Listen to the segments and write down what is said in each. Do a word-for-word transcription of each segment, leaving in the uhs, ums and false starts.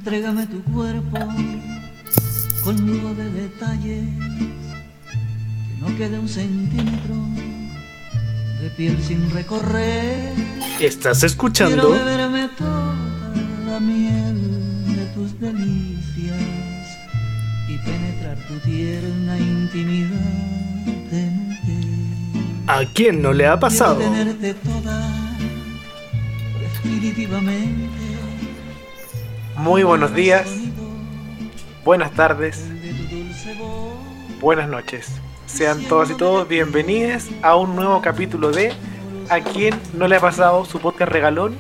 Entrégame tu cuerpo con lujo de detalles, que no quede un centímetro de piel sin recorrer. ¿Estás escuchando? Quiero beberme toda la miel de tus delicias y penetrar tu tierna intimidad de mujer. ¿A quién no le ha pasado? Quiero tenerte toda definitivamente. Muy buenos días, buenas tardes, buenas noches. Sean todas y todos bienvenidos a un nuevo capítulo de ¿A quién no le ha pasado? Su podcast regalón,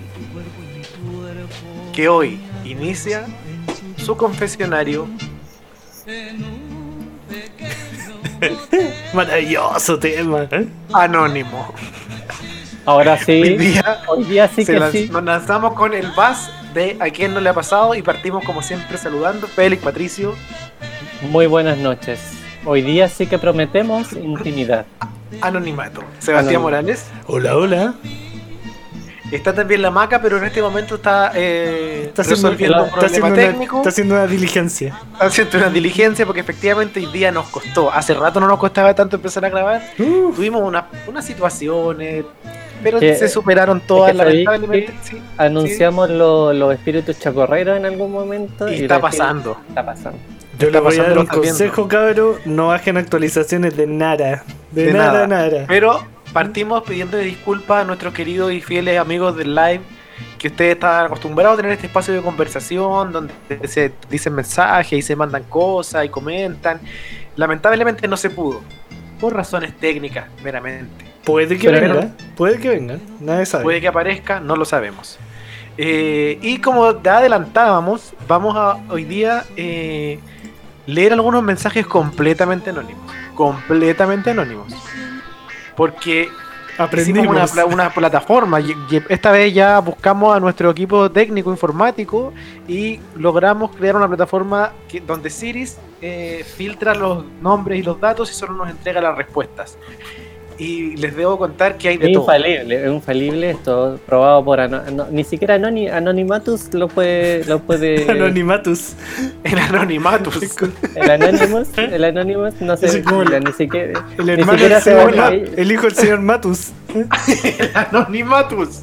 que hoy inicia su confesionario. Maravilloso tema, ¿eh? Anónimo. Ahora sí, Hoy día, hoy día sí se que lanz- sí. nos lanzamos con el buzz de ¿A quién no le ha pasado? Y partimos como siempre saludando. Félix, Patricio. Muy buenas noches. Hoy día sí que prometemos intimidad. Anonimato. Sebastián Anónimo. Morales. Hola, hola. Está también la Maca, pero en este momento está, eh, Está haciendo, resolviendo un está problema haciendo una, técnico. está haciendo una diligencia. Está haciendo una diligencia porque efectivamente hoy día nos costó. Hace rato no nos costaba tanto empezar a grabar. Uh, Tuvimos una- unas situaciones, pero Que- se superaron todas. es que sabéis Lamentablemente, que sí, Anunciamos lo- los espíritus chacorreros en algún momento. sí. Y y está los espíritus- pasando. Está pasando. yo está le voy a dar pasando, un lo está viendo. consejo, cabro. No bajen actualizaciones de nada. De, De nada, nada. nada. Pero partimos pidiendo disculpas a nuestros queridos y fieles amigos del live, que ustedes están acostumbrados a tener este espacio de conversación donde se dicen mensajes y se mandan cosas y comentan. Lamentablemente no se pudo, por razones técnicas meramente. Puede que Pero- venga. Puede que venga. Nadie sabe. Puede que aparezca, no lo sabemos. Eh, y como ya adelantábamos, vamos a hoy día eh, leer algunos mensajes completamente anónimos. Completamente anónimos. Porque Aprendimos. hicimos una, pla- una plataforma y, y esta vez ya buscamos a nuestro equipo técnico informático y logramos crear una plataforma que, donde Siris eh, filtra los nombres y los datos y solo nos entrega las respuestas. Y les debo contar que hay de Es todo. infalible, es infalible esto, probado por ano- no- ni siquiera Anoni- Anonimatus lo puede, lo puede Anonimatus. El Anonimatus. el Anonymous, el Anonymous no se Ese como mira, el- ni siquiera, El ni hermano siquiera del se señor va a- Ma- el hijo del señor Matus. El Anonimatus.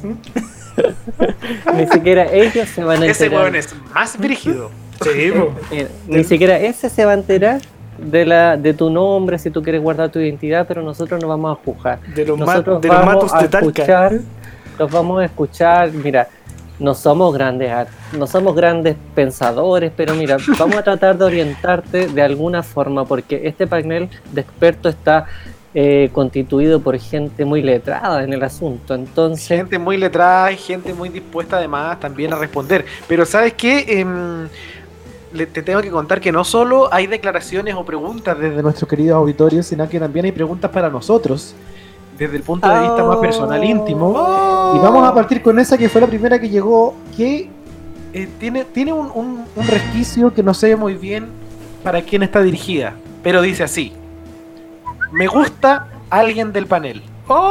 ni siquiera ellos se van a Ese enterar. weón es más brígido. Sí, po. Mira, ni siquiera ese se va a enterar de la de tu nombre si tú quieres guardar tu identidad, pero nosotros no vamos a juzgar. De los, ma- Nosotros de los vamos Matus a de Talca. escuchar, los vamos a escuchar, mira, no somos grandes ar- no somos grandes pensadores, pero mira, vamos a tratar de orientarte de alguna forma, porque este panel de expertos está eh, constituido por gente muy letrada en el asunto, entonces Gente muy letrada y gente muy dispuesta además también a responder. Pero ¿sabes qué? Em, le- te tengo que contar que no solo hay declaraciones o preguntas desde nuestros queridos auditorios, sino que también hay preguntas para nosotros, desde el punto de vista más personal, íntimo. Y vamos a partir con esa que fue la primera que llegó, que eh, tiene, tiene un, un- un resquicio que no sé muy bien para quién está dirigida, pero dice así: me gusta alguien del panel.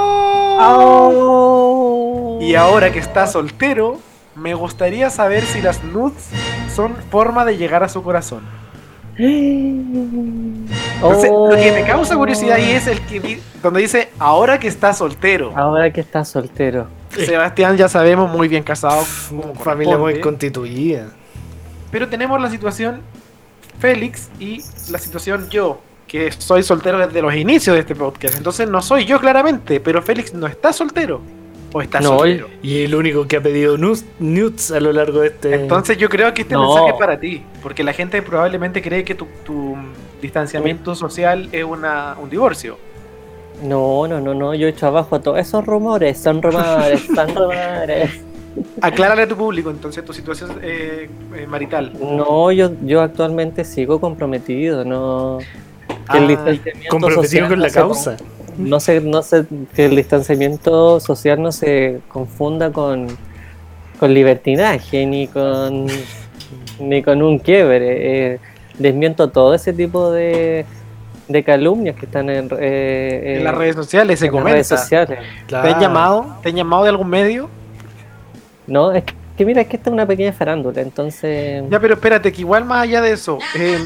¡Oh! Y ahora que está soltero, me gustaría saber si las nudes son forma de llegar a su corazón. Entonces, Oh. lo que me causa curiosidad ahí es el que di- donde dice ahora que está soltero. Ahora que estás soltero. Sebastián ya sabemos, muy bien casado, como Familia muy corresponde. constituida. Pero tenemos la situación Félix y la situación yo, que soy soltero desde los inicios de este podcast. Entonces no soy yo claramente, pero Félix no está soltero. O está No, soltero. Y el único que ha pedido nus- nudes a lo largo de este. Entonces yo creo que este No. mensaje es para ti, porque la gente probablemente cree que tu, tu distanciamiento social es una, un divorcio. No, no, no, no, yo echo abajo todos esos rumores, son rumores, son rumores. Aclárale a tu público entonces tu situación eh, eh, marital. No, yo, yo actualmente sigo comprometido, no. Que el Ah, distanciamiento comprometido social con no la se- causa. No sé, no sé, que el distanciamiento social no se confunda con, con libertinaje ni con ni con un quiebre. Eh, desmiento todo ese tipo de, de calumnias que están en, eh, En las eh, redes sociales se en las comenta. redes sociales. ¿Te han llamado? ¿Te han llamado de algún medio? No, es, que mira, es que esta es una pequeña farándula, entonces... Ya, pero espérate, que igual más allá de eso, eh,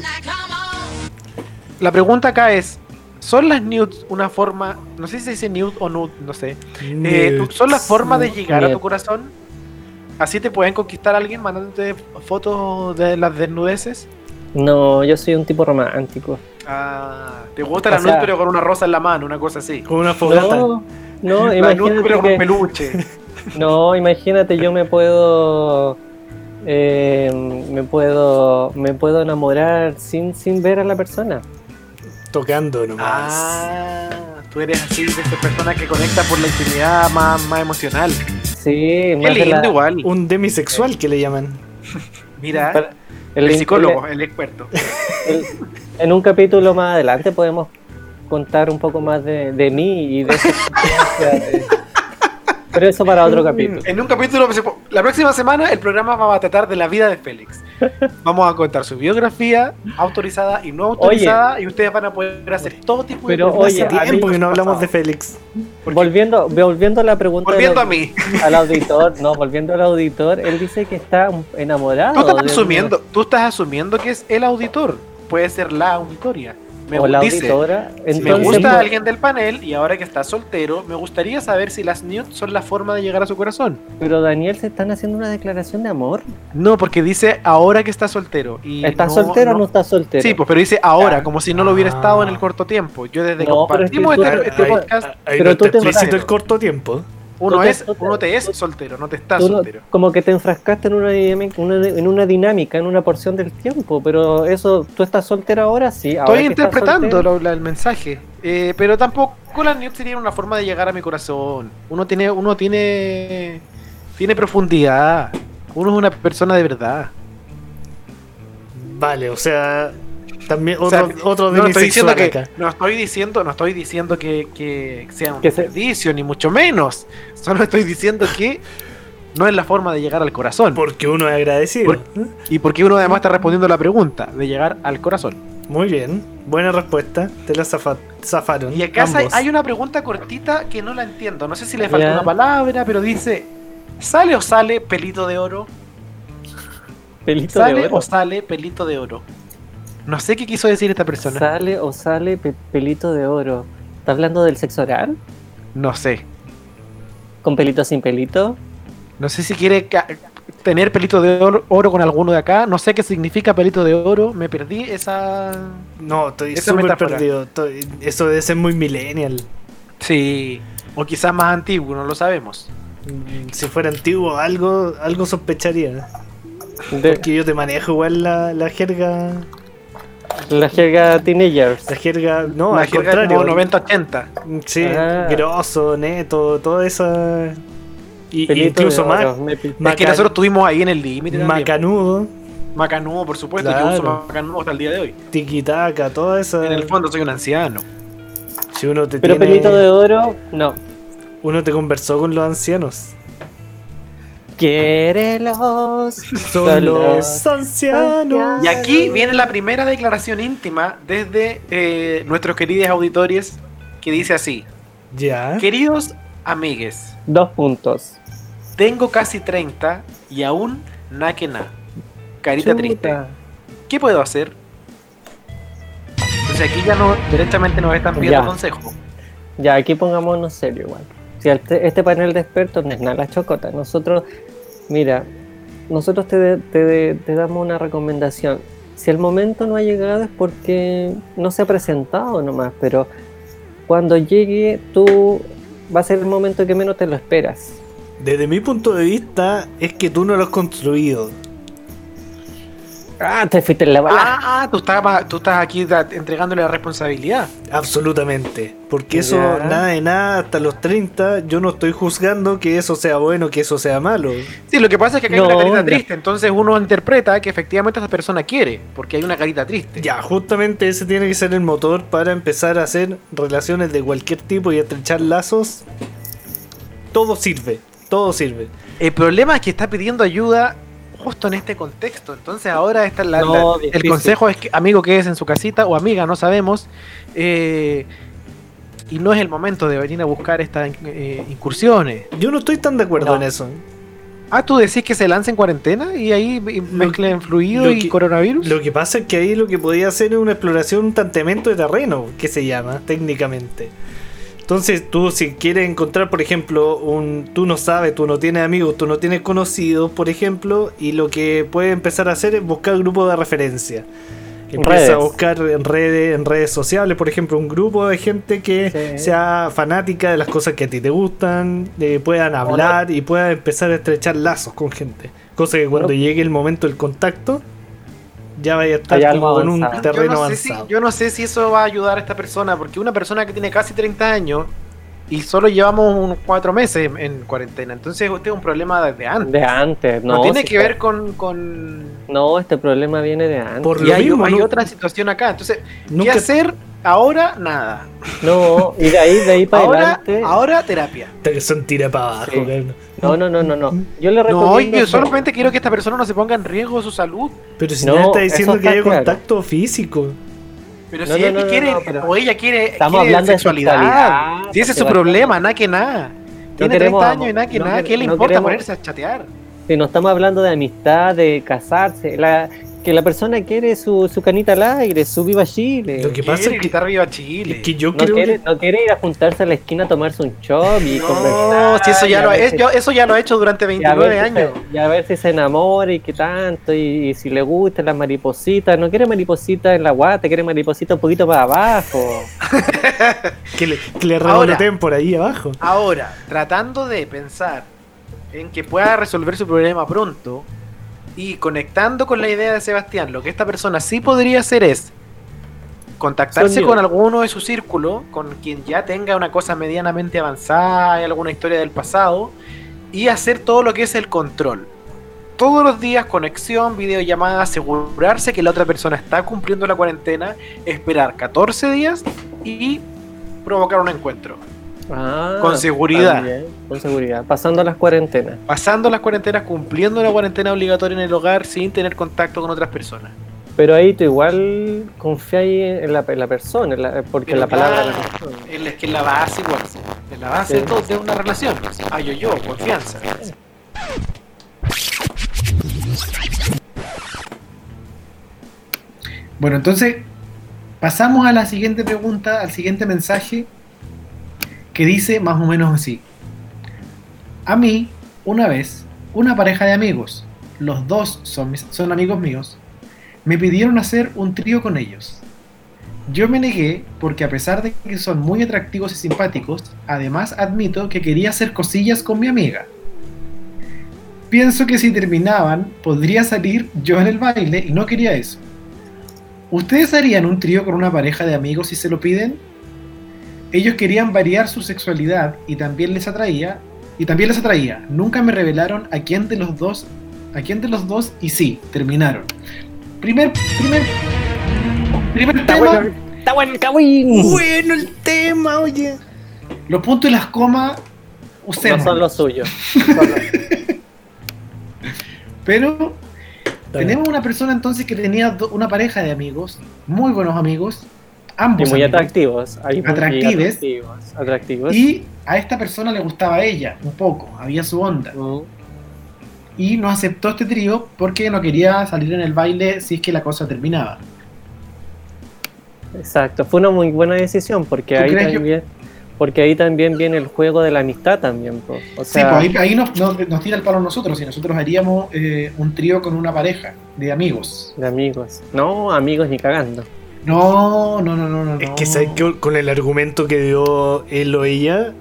la pregunta acá es, ¿son las nudes una forma, no sé si se dice nude o nude, no sé, eh, ¿tú- ¿son la forma de llegar a tu Nude. corazón? ¿Así te pueden conquistar a alguien mandándote fotos de las desnudeces? No, yo soy un tipo romántico. Ah, ¿te gusta la O nude sea- pero con una rosa en la mano, una cosa así? Con una fogata. No, no, La nude imagínate pero con que... peluche. No, imagínate, yo me puedo... eh, me puedo me puedo enamorar sin, sin ver a la persona. Tocando nomás. Ah, tú eres así de esas personas que conectan por la intimidad más, más emocional. Sí, Qué más de lindo la- igual. Un demisexual que le llaman. Mira, para- el, el- psicólogo, el experto. el- en un capítulo más adelante podemos contar un poco más de, de mí y de esa experiencia, eh. Pero eso para otro capítulo. En un capítulo, la próxima semana el programa va a tratar de la vida de Félix. Vamos a contar su biografía, autorizada y no autorizada, y ustedes van a poder hacer todo tipo de Pero, preguntas. oye, Hace a tiempo mí- que no hablamos de pasado. Félix. ¿Por qué? Volviendo, volviendo a la pregunta Volviendo a del- mí. al auditor, no, volviendo al auditor, él dice que está enamorado. Tú estás de- asumiendo, tú estás asumiendo que es el auditor. Puede ser la auditoria. Me o la dice, auditora. me Entonces, gusta pues, alguien del panel y ahora que está soltero, me gustaría saber si las nudes son la forma de llegar a su corazón. Pero Daniel, ¿se están haciendo una declaración de amor? No, porque dice ahora que está soltero. Y ¿Está no- soltero o no- no está soltero? Sí, pues pero dice ahora, Ah. como si no lo hubiera estado en el corto tiempo. Yo desde que No, pero es que compartimos tú- este, Ah, este Ahí- podcast, ahí pero no tú está te explícito vas- el corto tiempo. uno tú te- es, tú te- uno te es soltero, no te estás Tú no- soltero. como que te enfrascaste en una, dinámica, una- en una dinámica, en una porción del tiempo, pero eso, ¿tú estás soltero ahora? Sí. ahora Estoy que estás interpretando soltero. lo- la- el mensaje, eh, pero tampoco las nudes serían una forma de llegar a mi corazón. Uno tiene, uno tiene, tiene profundidad. Uno es una persona de verdad. Vale, o sea, también O otro, sea, otro no estoy diciendo demisexual que acá. no estoy diciendo, no estoy diciendo que, que sea un Que se- desperdicio ni mucho menos. Solo estoy diciendo que no es la forma de llegar al corazón. Porque uno es agradecido. Por- Y porque uno además está respondiendo la pregunta de llegar al corazón. Muy bien, buena respuesta. Te la zafa- zafaron. Y acá hay, ambos. hay una pregunta cortita que no la entiendo. No sé si le falta Ya. una palabra, pero dice: ¿sale o sale pelito de oro? Pelito ¿Sale de oro. o sale pelito de oro? No sé qué quiso decir esta persona. Sale o sale pe- pelito de oro. ¿Está hablando del sexo oral? No sé. ¿Con pelito sin pelito? No sé si quiere ca- tener pelito de oro, oro con alguno de acá. No sé qué significa pelito de oro. Me perdí esa. No, estoy Esa súper metáfora. perdido. Estoy- Eso debe ser muy millennial. Sí. O quizás más antiguo, no lo sabemos. Mm, Si fuera antiguo, algo, algo sospecharía. De, Porque yo te manejo igual la, la jerga. la jerga teenagers. La jerga. No, La al jerga contrario. como noventa ochenta. Sí, Ah. grosso, neto, toda esa. Y, Pelito incluso de más. oro. Me pi- Es que Maca- nosotros estuvimos ahí en el límite. también. Macanudo, Macanudo, por supuesto. Claro. Yo uso macanudo hasta el día de hoy. tiquitaca, toda esa. En el fondo soy un anciano. Si uno te Pero tiene- pelito de oro, no. Uno te conversó con los ancianos. Quiérelos. Son los ancianos. Y aquí viene la primera declaración íntima desde eh, nuestros queridos auditores que dice así: Ya. queridos amigues, Dos puntos. tengo casi treinta y aún na que na. Carita triste. Chuta. ¿Qué puedo hacer? Entonces aquí ya no, directamente nos están pidiendo Ya. consejo. Ya, aquí pongámonos serio igual. Si este, este panel de expertos no es nada la chocota. Nosotros, mira, nosotros te, te, te damos una recomendación. Si el momento no ha llegado es porque no se ha presentado nomás, pero cuando llegue tú va a ser el momento que menos te lo esperas. Desde mi punto de vista, es que tú no lo has construido. Ah, te fuiste en la bala. Ah, tú estás, tú estás aquí da- entregándole la responsabilidad. Absolutamente. Porque eso, Ya. nada de nada, hasta los treinta, yo no estoy juzgando que eso sea bueno, que eso sea malo. Sí, lo que pasa es que acá No, hay una carita ya. triste, entonces uno interpreta que efectivamente esa persona quiere, porque hay una carita triste. Ya, justamente ese tiene que ser el motor para empezar a hacer relaciones de cualquier tipo y estrechar lazos. Todo sirve, todo sirve. El problema es que está pidiendo ayuda justo en este contexto, entonces ahora está la, No, la- el difícil. consejo es que amigo quedes en su casita o amiga, no sabemos, eh, y no es el momento de venir a buscar estas eh, incursiones. Yo no estoy tan de acuerdo No. en eso. Ah, ¿tú decís que se lance en cuarentena y ahí mezclen fluido lo y que- coronavirus? Lo que pasa es que ahí lo que podía hacer es una exploración, un tanteamiento de terreno, que se llama técnicamente. Entonces tú si quieres encontrar, por ejemplo, un, tú no sabes, tú no tienes amigos, tú no tienes conocidos, por ejemplo, y lo que puedes empezar a hacer es buscar grupos de referencia. Empieza Redes. a buscar en redes, en redes sociales, por ejemplo, un grupo de gente que Sí. sea fanática de las cosas que a ti te gustan, eh, puedan hablar y puedan empezar a estrechar lazos con gente. Cosa que cuando Bueno. llegue el momento del contacto, ya vaya a estar Hay algo como en un avanzado. terreno yo, no sé si, avanzado. yo no sé si eso va a ayudar a esta persona, porque una persona que tiene casi treinta años y solo llevamos unos cuatro meses en, en cuarentena, entonces este es un problema desde antes. De antes, No, no. tiene si que está- ver con... con... No, este problema viene de antes. Por Y lo hay, mismo, hay ¿no? otra situación acá, entonces, Nunca- ¿qué hacer ahora? Nada. No, y de ahí, de ahí para Ahora, adelante. ahora terapia. Te- Son tira para abajo, Sí. cabrón. No, no, no, no, no. Yo le recomiendo. No, yo hacer- solamente quiero que esta persona no se ponga en riesgo de su salud. Pero si No, ya está diciendo eso que está haya claro. contacto físico. Pero No, si no, él no, no, quiere, no, pero o ella quiere, estamos quiere hablando de sexualidad. sexualidad, Si ese es su porque problema, bastante- nada que nada. Tiene queremos treinta amor, años y nada que no nada. quere- ¿Qué le no importa queremos- ponerse a chatear? Si no estamos hablando de amistad, de casarse, la, que la persona quiere su, su canita al aire, su viva Chile. Lo que pasa Quiere es que, gritar viva Chile. es que yo No creo quiere, que no quiere ir a juntarse a la esquina a tomarse un chop y No, conversar. si eso y ya a lo ha ver es- si- yo- eso ya lo he hecho durante y a veintinueve ver si se- años. y a ver si se enamora y qué tanto, y, y si le gustan las maripositas. No quiere maripositas en la guata, quiere maripositas un poquito para abajo. que le, que le Ahora. revoloteen por ahí abajo. Ahora, tratando de pensar en que pueda resolver su problema pronto y conectando con la idea de Sebastián, lo que esta persona sí podría hacer es contactarse Sonido. con alguno de su círculo, con quien ya tenga una cosa medianamente avanzada y alguna historia del pasado, y hacer todo lo que es el control. Todos los días, conexión, videollamada, asegurarse que la otra persona está cumpliendo la cuarentena, esperar catorce días y provocar un encuentro. Ah, Con seguridad. también, con seguridad. Pasando las cuarentenas. Pasando las cuarentenas, cumpliendo la cuarentena obligatoria en el hogar sin tener contacto con otras personas. Pero ahí tú igual confiáis en la, en la persona, en la- porque Pero la palabra de la claro, persona. Es la- es que es la base igual. Es la base Sí. de, todo, de una relación. Ah, yo, yo, confianza. Bueno, entonces pasamos a la siguiente pregunta, al siguiente mensaje, que dice más o menos así. A mí, una vez, una pareja de amigos, los dos son, mis- son amigos míos, me pidieron hacer un trío con ellos. Yo me negué porque a pesar de que son muy atractivos y simpáticos, además admito que quería hacer cosillas con mi amiga. Pienso que si terminaban, podría salir yo en el baile y no quería eso. ¿Ustedes harían un trío con una pareja de amigos si se lo piden? Ellos querían variar su sexualidad y también les atraía, y también les atraía. Nunca me revelaron a quién de los dos, a quién de los dos y sí, terminaron. Primer, primer, primer Está tema, bueno, está bueno el cagüín. Bueno el tema, oye. los puntos y las comas, No usemos. son los suyos. Son los- Pero tenemos una persona entonces que tenía do- una pareja de amigos, muy buenos amigos, ambos Y muy amigos, atractivos. Hay muy Atractives. atractivos. Atractivos. y a esta persona le gustaba a ella un poco, había su onda, Mm. y no aceptó este trío porque no quería salir en el baile si es que la cosa terminaba. Exacto, fue una muy buena decisión porque ¿Tú ahí crees que- también, porque ahí también viene el juego de la amistad también, po. O Sí, sea, pues ahí, ahí nos, nos- nos tira el palo a nosotros, y nosotros haríamos eh, un trío con una pareja de amigos. de amigos. No, amigos ni cagando. No, no, no, no, no. Es no. que sabes que con el argumento que dio él o ella,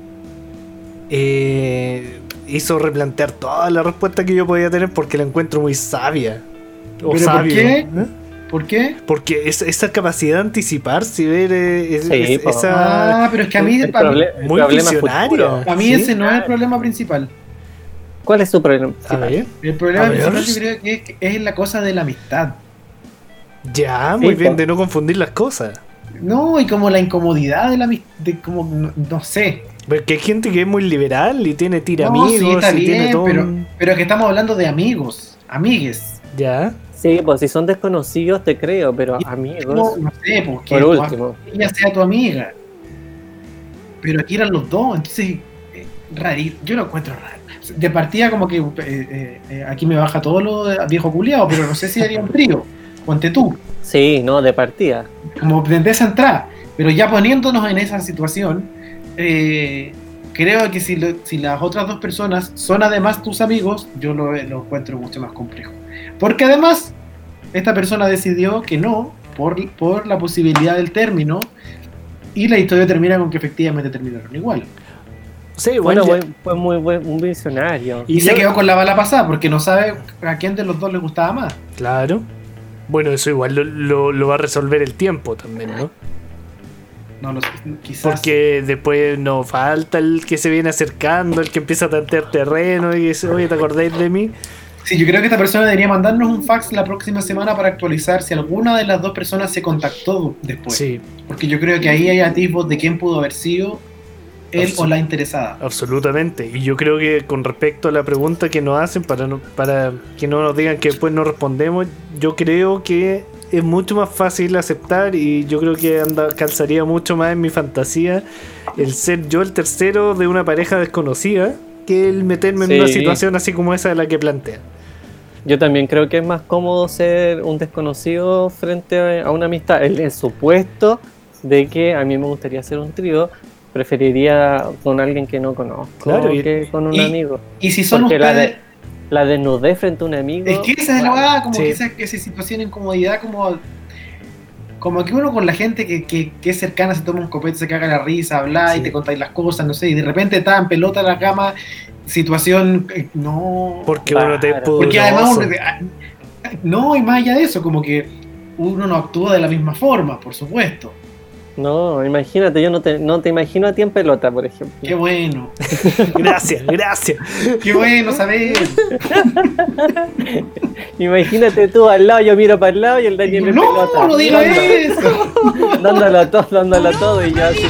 eh, hizo replantear toda la respuesta que yo podía tener porque la encuentro muy sabia. O ¿Pero por sabio. qué? ¿eh? ¿Por qué? Porque es- esa capacidad de anticiparse y ver eh, es- Sí, es- po. esa Ah, pero es que a mí, el, para mí, proble- el muy problema visionaria. futuro. para mí ¿Sí? ese no es el problema principal. ¿Cuál es su problema? A ver, El problema A ver. principal yo creo que es, es la cosa de la amistad. ya, Sí, muy bien, po. de no confundir las cosas. No, y como la incomodidad de la amistad, de como, no, no sé. Porque hay gente que es muy liberal y tiene tira No, sí, amigos está y tiene bien, todo. pero, un- pero es que estamos hablando de amigos, amigues. Ya. Sí, pues si son desconocidos te creo, pero Y- amigos, No, no sé, pues que por tu- último. ella sea tu amiga. Pero aquí eran los dos, entonces, eh, Rarito, yo lo encuentro raro. De partida como que eh, eh, eh, aquí me baja todo lo de viejo culiado, pero no sé si haría un trío. Ponte tú, Sí, no, de partida. como desde esa entrada. Pero ya poniéndonos en esa situación, eh, creo que si, lo- si las otras dos personas son además tus amigos, yo lo, lo encuentro mucho más complejo. Porque además, esta persona decidió que no, por, por la posibilidad del término, y la historia termina con que efectivamente terminaron igual. Sí, igual Bueno, ya- fue, fue muy buen, un visionario. Y, Y se yo- quedó con la bala pasada, porque no sabe a quién de los dos le gustaba más. Claro. Bueno, eso igual lo, lo- lo va a resolver el tiempo también, ¿no? No lo sé, quizás. Porque después nos falta el que se viene acercando, el que empieza a tantear terreno y dice, oye, ¿te acordáis de mí? Sí, yo creo que esta persona debería mandarnos un fax la próxima semana para actualizar si alguna de las dos personas se contactó después. Sí, Porque yo creo que ahí hay atisbos de quién pudo haber sido él Abs- o la interesada. absolutamente. Y yo creo que con respecto a la pregunta que nos hacen, para, no- para que no nos digan que después no respondemos, yo creo que es mucho más fácil aceptar y yo creo que anda, calzaría mucho más en mi fantasía el ser yo el tercero de una pareja desconocida que el meterme en Sí. una situación así como esa de la que plantea. Yo también creo que es más cómodo ser un desconocido frente a una amistad. El, el supuesto de que a mí me gustaría hacer un trío, preferiría con alguien que no conozco Claro, y- que con un y- amigo. Y si son Porque la, ustedes. de, la desnudez frente a un amigo. Es que esa es la weá, como Sí. que esa, esa situación de incomodidad, como. Como que uno con la gente que, que, que es cercana se toma un copete, se caga la risa, habla Sí. y te contáis las cosas, no sé, y de repente está en pelota en la cama, situación. eh, no. Porque uno te es Claro. Porque además poderoso. uno, ah, no, y más allá de eso, como que uno no actúa de la misma forma, por supuesto. No, imagínate, yo no te, no te imagino a ti en pelota, por ejemplo. Qué bueno, Gracias, gracias. qué bueno saber. Imagínate tú al lado, yo miro para el lado y el Daniel en pelota. No, no digas dándolo, eso. dándolo todo, dándolo todo y yo así.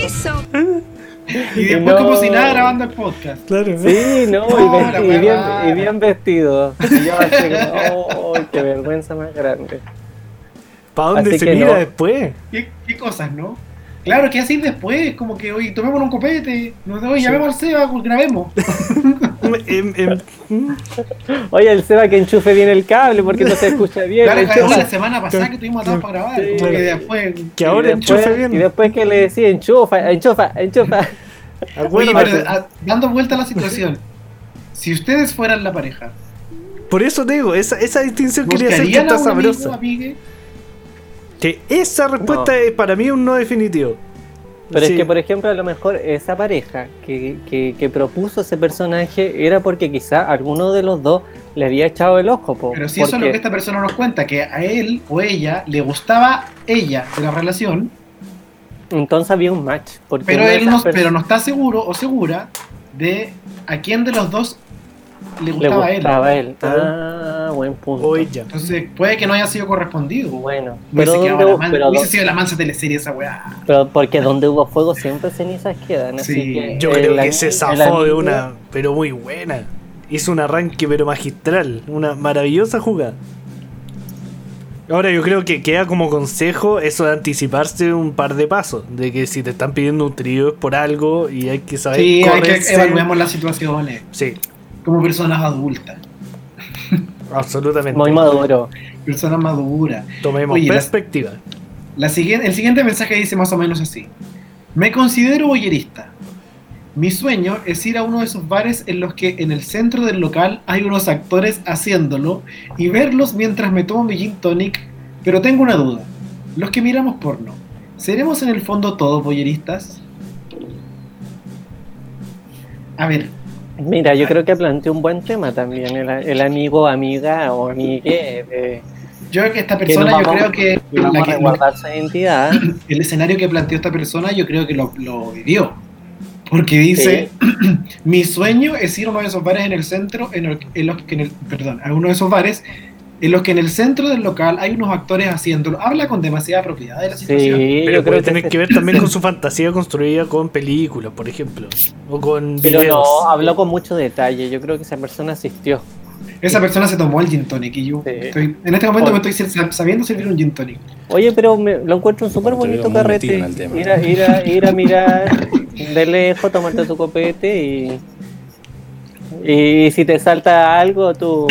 Y después No. como si nada grabando el podcast. Claro. Sí, no, No, y, la vesti- y wea bien, rara. y bien vestido. Y yo así, oh, qué vergüenza más grande. ¿Para dónde Así se que mira no. después? ¿Qué, qué cosas, no? Claro, que así después, como que, oye, tomemos un copete, nos oye, llamemos al Seba, pues, grabemos. Em, em, mm. Oye, el Seba que enchufe bien el cable porque no se escucha bien. Claro, enchufa. claro, la semana pasada que tuvimos atados para grabar, Sí, como que claro. después... Que ahora y después, enchufe bien. Y después que le decía enchufa, enchufa, enchufa. Oye, Acuérdate. pero a- dando vuelta a la situación, si ustedes fueran la pareja, Por eso te digo, esa, esa distinción quería hacer que ¿buscarían está a un amigo, sabrosa. amigue? Que esa respuesta No. es para mí un no definitivo. Pero Sí. es que, por ejemplo, a lo mejor esa pareja que, que, que propuso ese personaje era porque quizá alguno de los dos le había echado el ojo. Po, Pero si eso es lo porque- que esta persona nos cuenta, que a él o ella le gustaba ella de la relación, Entonces había un match. Porque pero una de él esas no, pers- pero no está seguro o segura de a quién de los dos le le gustaba, a él. gustaba a él. Claro. Ah, buen punto. O ella. Entonces puede que no haya sido correspondido. Bueno, Hubiese, pero, quedado donde- la man- pero, hubiese sido la mansa teleserie esa weá. pero porque donde hubo fuego siempre cenizas quedan. Así Sí. que Yo el creo que ami- se el zafó de amigo- una, pero muy buena. Hizo un arranque pero magistral, una maravillosa jugada. Ahora yo creo que queda como consejo eso de anticiparse un par de pasos, de que si te están pidiendo un trío es por algo y hay que saber Sí, hay que correrse. evaluemos las situaciones Sí, como personas adultas, absolutamente. Muy maduro. personas maduras. Tomemos Oye, las- perspectiva. La siguiente, el siguiente mensaje dice más o menos así: me considero boyerista. Mi sueño es ir a uno de esos bares en los que en el centro del local hay unos actores haciéndolo y verlos mientras me tomo mi gin tonic, pero tengo una duda. Los que miramos porno, ¿seremos en el fondo todos boyeristas? A ver, Mira, yo creo que planteó un buen tema también, el, el amigo, amiga o amigue, eh, yo creo que esta que persona, no yo vamos- creo que, que vamos la a que- resguardar su identidad. el escenario que planteó esta persona, yo creo que lo, lo vivió. Porque dice, mi sueño es ir a uno de esos bares en el centro, en, el- en los que en el, perdón, a uno de esos bares en los que en el centro del local hay unos actores haciéndolo. Habla con demasiada propiedad de la situación. Sí, Pero yo puede creo tener que, que ver también con su fantasía construida con películas, por ejemplo. O con pero videos. no, habló con mucho detalle. Yo creo que esa persona asistió. Esa persona se tomó el gin tonic y yo Sí. estoy, en este momento me estoy sir- sabiendo servir un gin tonic. Oye, pero me, lo encuentro un súper bonito Estuvieron muy carrete. metidos en el tema. Ir a, ir a, ir a mirar, de lejos, tomarte tu copete y. Y si te salta algo, tú.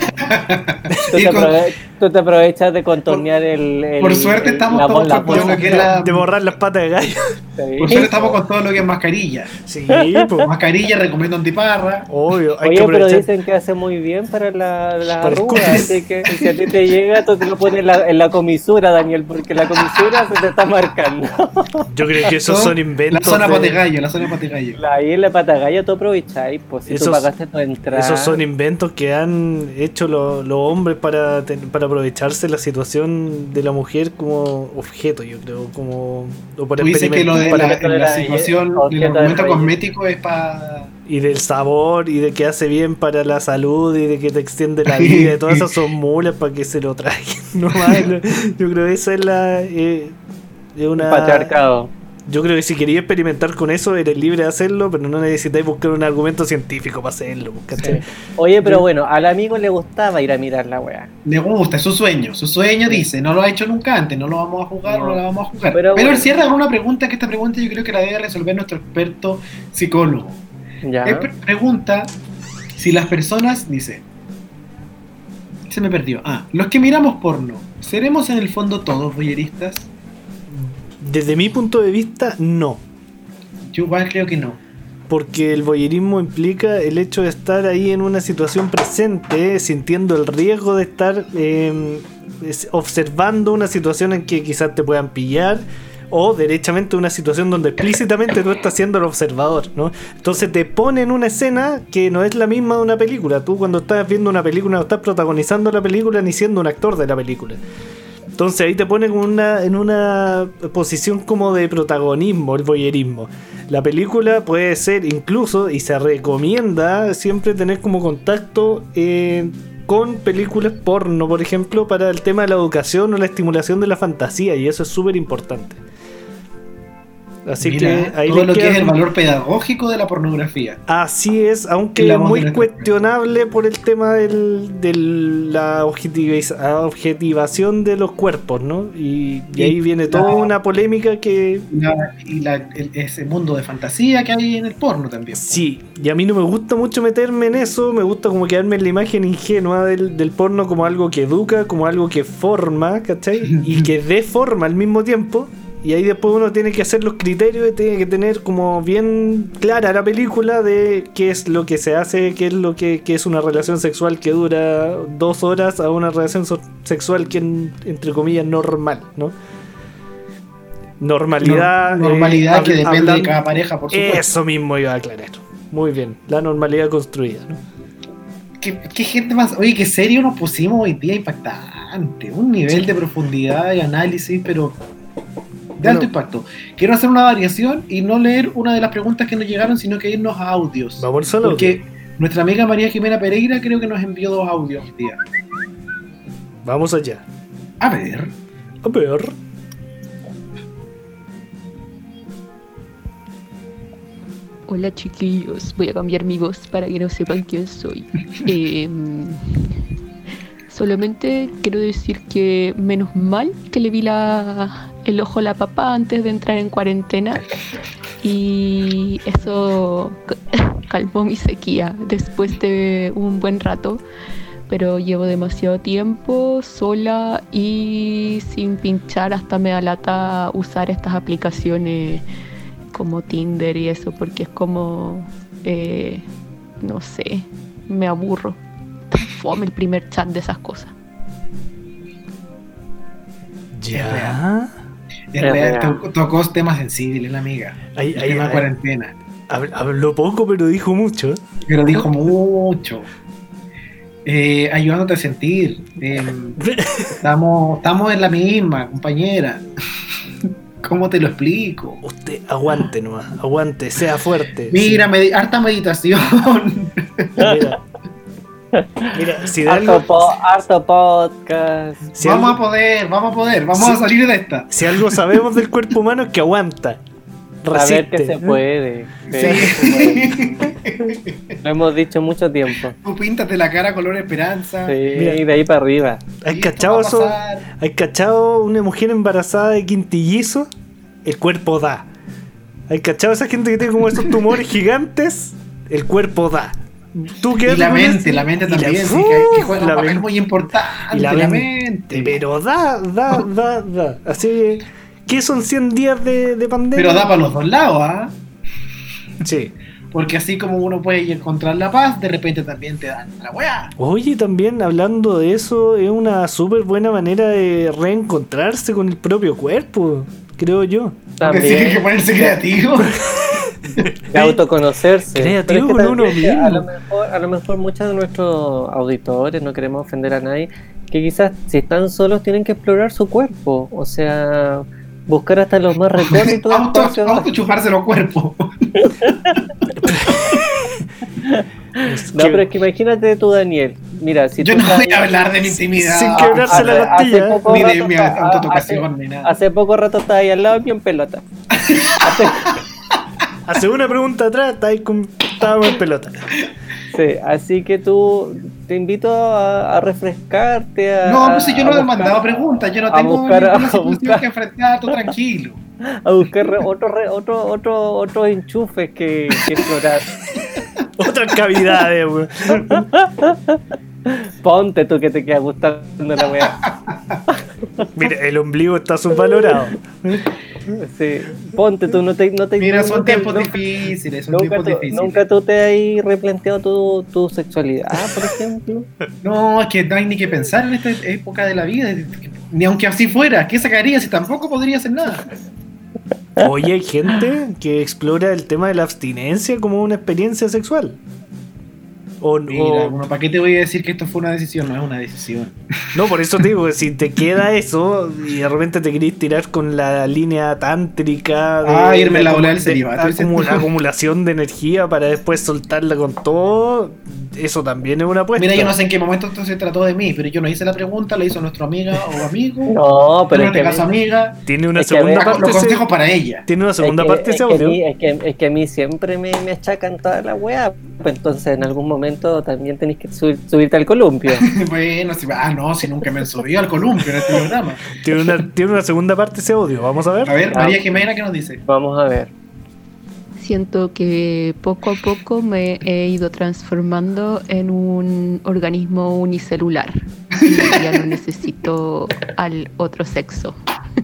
Tú te, Y con- aprove- tú te aprovechas de contornear el, el- Por suerte el- estamos la, todos la con todo lo que es la. De borrar las patas de gallo. Sí. Por suerte estamos con todo lo que es mascarilla. Sí, pues. Mascarilla, recomiendo antiparra. Obvio, hay Oye, que pero aprovechar. dicen que hace muy bien para la- las Para el arrugas, cutis. así que si a ti te llega, tú te lo pones en la, en la comisura, Daniel, porque la comisura se te está marcando. Yo creo que esos son La inventos. zona de- pategallo, la zona pategallo. La- Ahí en la patagalla tú aprovecháis, pues si Esos- tú pagaste tu entrada. Esos son inventos que han hecho lo- los hombres para, ten- para aprovecharse la situación de la mujer como objeto, yo creo, como o para Tú dices que lo de para- la, la situación del objeto de argumento relleno. cosmético es para. y del sabor y de que hace bien para la salud y de que te extiende la vida y todas esas son mulas para que se lo traigan. No más, no- yo creo que esa es la eh, es una Patriarcado. yo creo que si querías experimentar con eso eres libre de hacerlo, pero no necesitáis buscar un argumento científico para hacerlo, ¿cachai? Oye, pero bueno, al amigo le gustaba ir a mirar la weá. Le gusta, es su sueño. Su sueño dice, no lo ha hecho nunca antes, no lo vamos a jugar, no, No. lo vamos a jugar. Pero Pero, bueno. él cierra con una pregunta, que esta pregunta yo creo que la debe resolver nuestro experto psicólogo. Ya. Él pre- pregunta si las personas, dice, se me perdió. Ah, los que miramos porno, ¿seremos en el fondo todos voyeristas? Desde mi punto de vista, no. Yo igual creo que no. Porque el voyerismo implica el hecho de estar ahí en una situación presente, sintiendo el riesgo de estar eh, es- observando una situación en que quizás te puedan pillar, o derechamente una situación donde explícitamente tú estás siendo el observador, ¿no? Entonces te pone en una escena que no es la misma de una película. Tú cuando estás viendo una película no estás protagonizando la película ni siendo un actor de la película. Entonces ahí te pone como una, en una posición como de protagonismo, el voyerismo. La película puede ser incluso, y se recomienda siempre tener como contacto eh, con películas porno, por ejemplo, para el tema de la educación o la estimulación de la fantasía, y eso es súper importante. Así Mira, que ahí todo le lo que queda es el como- valor pedagógico de la pornografía. Así es, aunque En la es voz muy de nuestro cuestionable por el tema del, de la objetiviz- objetivación de los cuerpos, ¿no? Y, y ahí viene toda la- una polémica que Y, la- y la- el- ese mundo de fantasía que hay en el porno también. sí, y a mí no me gusta mucho meterme en eso, me gusta como quedarme en la imagen ingenua del, del porno como algo que educa, como algo que forma, ¿cachai? Y que deforma al mismo tiempo. Y ahí después uno tiene que hacer los criterios y tiene que tener como bien clara la película de qué es lo que se hace, qué es lo que, qué es una relación sexual que dura dos horas a una relación so- sexual que en- entre comillas normal, ¿no? Normalidad. No- normalidad eh, que habl- depende hablan- de cada pareja, por supuesto. Eso mismo iba a aclarar. Muy bien, la normalidad construida, ¿no? ¿Qué, qué gente más? Oye, qué serio nos pusimos hoy día, impactante. Un nivel de profundidad y análisis, pero de alto Bueno. impacto. Quiero hacer una variación y no leer una de las preguntas que nos llegaron, sino que irnos a audios. Vamos solo. Porque nuestra amiga María Jimena Pereira creo que nos envió dos audios hoy día. Vamos allá. A ver. A ver. Hola chiquillos, voy a cambiar mi voz para que no sepan quién soy. Eh, solamente quiero decir que menos mal que le vi la, el ojo a la papá antes de entrar en cuarentena y eso ca- calmó mi sequía después de un buen rato, pero llevo demasiado tiempo sola y sin pinchar, hasta me da lata usar estas aplicaciones como Tinder y eso, porque es como, eh, no sé, me aburro. Tan fome el primer chat de esas cosas. Ya. Es Es real, real. to- tocó temas sensibles la amiga. Ahí, El ahí, tema ahí- cuarentena. hab- habló poco, pero dijo mucho. Pero dijo mucho. Eh, ayudándote a sentir. Eh, estamos, estamos en la misma, compañera. ¿Cómo te lo explico? Usted aguante nomás, aguante, sea fuerte. Mira, medi- harta meditación. Sí, mira. Mira, si de Harto, algo, po- harto podcast. si vamos algo- a poder, vamos a poder, vamos Sí. a salir de esta. si algo sabemos del cuerpo humano es que aguanta. A ver que Resiste. se puede. Sí. Sí, se puede. Lo hemos dicho mucho tiempo. Tú píntate la cara color esperanza. Sí, Mira. y de ahí para arriba. ¿Has Y esto cachado va a eso? pasar. ¿Has cachado una mujer embarazada de quintillizo? El cuerpo da. ¿Hay cachado esa gente que tiene como esos tumores gigantes? El cuerpo da. ¿Tú qué Y la haces con mente, eso? la mente Y la- también, sí, ¡Uh! que, que juega la un papel mente. muy importante. Y la, La, mente. mente. Pero da, da, da, da. Así que, ¿qué son cien días de, de pandemia? Pero da para los dos lados, ¿ah? Sí. Porque así como uno puede encontrar la paz, de repente también te dan la weá. Oye, también hablando de eso, es una súper buena manera de reencontrarse con el propio cuerpo, creo yo. Porque sí hay que También ponerse creativo. de autoconocerse. Creativo Pero es que con uno también, mismo. A lo, mejor, a lo mejor muchos de nuestros auditores, no queremos ofender a nadie, que quizás si están solos tienen que explorar su cuerpo. O sea, buscar hasta los más recónditos auto, espacios. auto chuparse los cuerpos. Es No, que- pero es que imagínate tú, Daniel. Mira, si Yo tú no voy estás- a hablar de mi intimidad. Sin quebrarse hace- la hace costilla. poco Ni de rato mi está- autotocación, hace- ni nada. Hace poco rato estaba ahí al lado mío en pelota. Hace- Hace una pregunta atrás, está ahí con, estábamos en pelota. sí, así que tú te invito a, a refrescarte. A, No, pues si yo a no he buscar- mandado preguntas, yo no a tengo buscar- ninguna a situación buscar- que enfrentar, tú tranquilo. a buscar re- otro, re- otro, otro, otros enchufes que, que explorar. Otras cavidades, weón. Ponte tú que te queda gustando la weá. Mira, el ombligo está subvalorado. Sí, ponte tú, no te, no te Mira, son nunca- tiempos nunca- difíciles, son Nunca tiempos tú, difíciles. nunca tú te has replanteado tu, tu sexualidad, por ejemplo. No, es que no hay ni que pensar en esta época de la vida. Ni aunque así fuera, ¿qué sacaría si tampoco podría hacer nada? Oye, hay gente que explora el tema de la abstinencia como una experiencia sexual. O, Mira, o- bueno, ¿para qué te voy a decir que esto fue una decisión? No es una decisión. no, por eso te digo, que si te queda eso y de repente te querés tirar con la línea tántrica de, Ah, irme de la acumu- bola del de celibato, dices acumu- tú. acumulación de energía para después soltarla con todo, eso también es una apuesta. Mira, yo no sé en qué momento esto se trató de mí, pero yo no hice la pregunta, la hizo nuestra amiga o amigo. No, pero en es este que, caso amiga. Tiene una Es que a segunda ver, parte. Los ese- consejos para ella. Tiene una segunda es que, parte es ese que a audio. mí, es, que, es que a mí siempre me, me achacan toda la weá. Pues entonces en algún momento también tenéis que subir- subirte al columpio. Bueno, si, ah, no, si nunca me han subido al columpio en este programa. Tiene una, tiene una segunda parte ese audio. Vamos a ver. A ver, Ah. María Jimena, ¿qué nos dice? Vamos a ver. Siento que poco a poco me he ido transformando en un organismo unicelular. Y ya no necesito al otro sexo.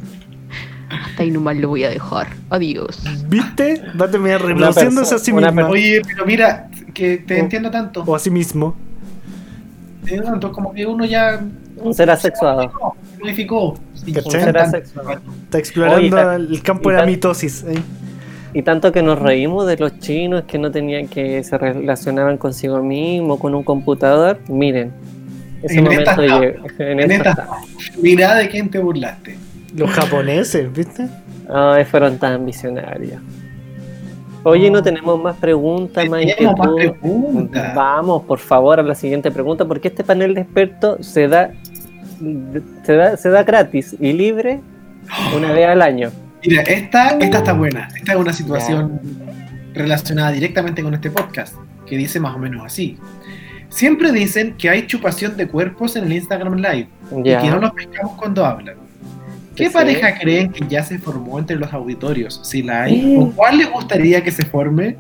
Hasta ahí nomás lo voy a dejar. Adiós. ¿Viste? Va a terminar Una reproduciéndose a sí perso- una misma. Oye, pero mira, que te Oh. entiendo tanto. O a sí mismo. Te entiendo tanto, como que uno ya Un ser asexuado. modificó. Sí, ¿Cachai? son Ser tan- asexuado. Está explorando Oye, ta- el campo y de la tan- mitosis. ¿eh? Y tanto que nos reímos de los chinos que no tenían que se relacionaban consigo mismo con un computador. Miren, ese En momento esta- llegó. En en esta- esta- Mira de quién te burlaste. Los japoneses, ¿viste? Ay, fueron tan visionarios. Oye, no tenemos más preguntas, más Tenemos más inquietud. preguntas. Vamos, por favor, a la siguiente pregunta, porque este panel de expertos se da, se da, se da gratis y libre una vez al año. Mira, esta, esta está buena. Esta es una situación relacionada directamente con este podcast, que dice más o menos así. Siempre dicen que hay chupación de cuerpos en el Instagram Live Ya. y que no nos pescamos cuando hablan. ¿Qué Sí. pareja creen que ya se formó entre los auditorios? Si la hay, Sí. ¿o cuál les gustaría que se forme?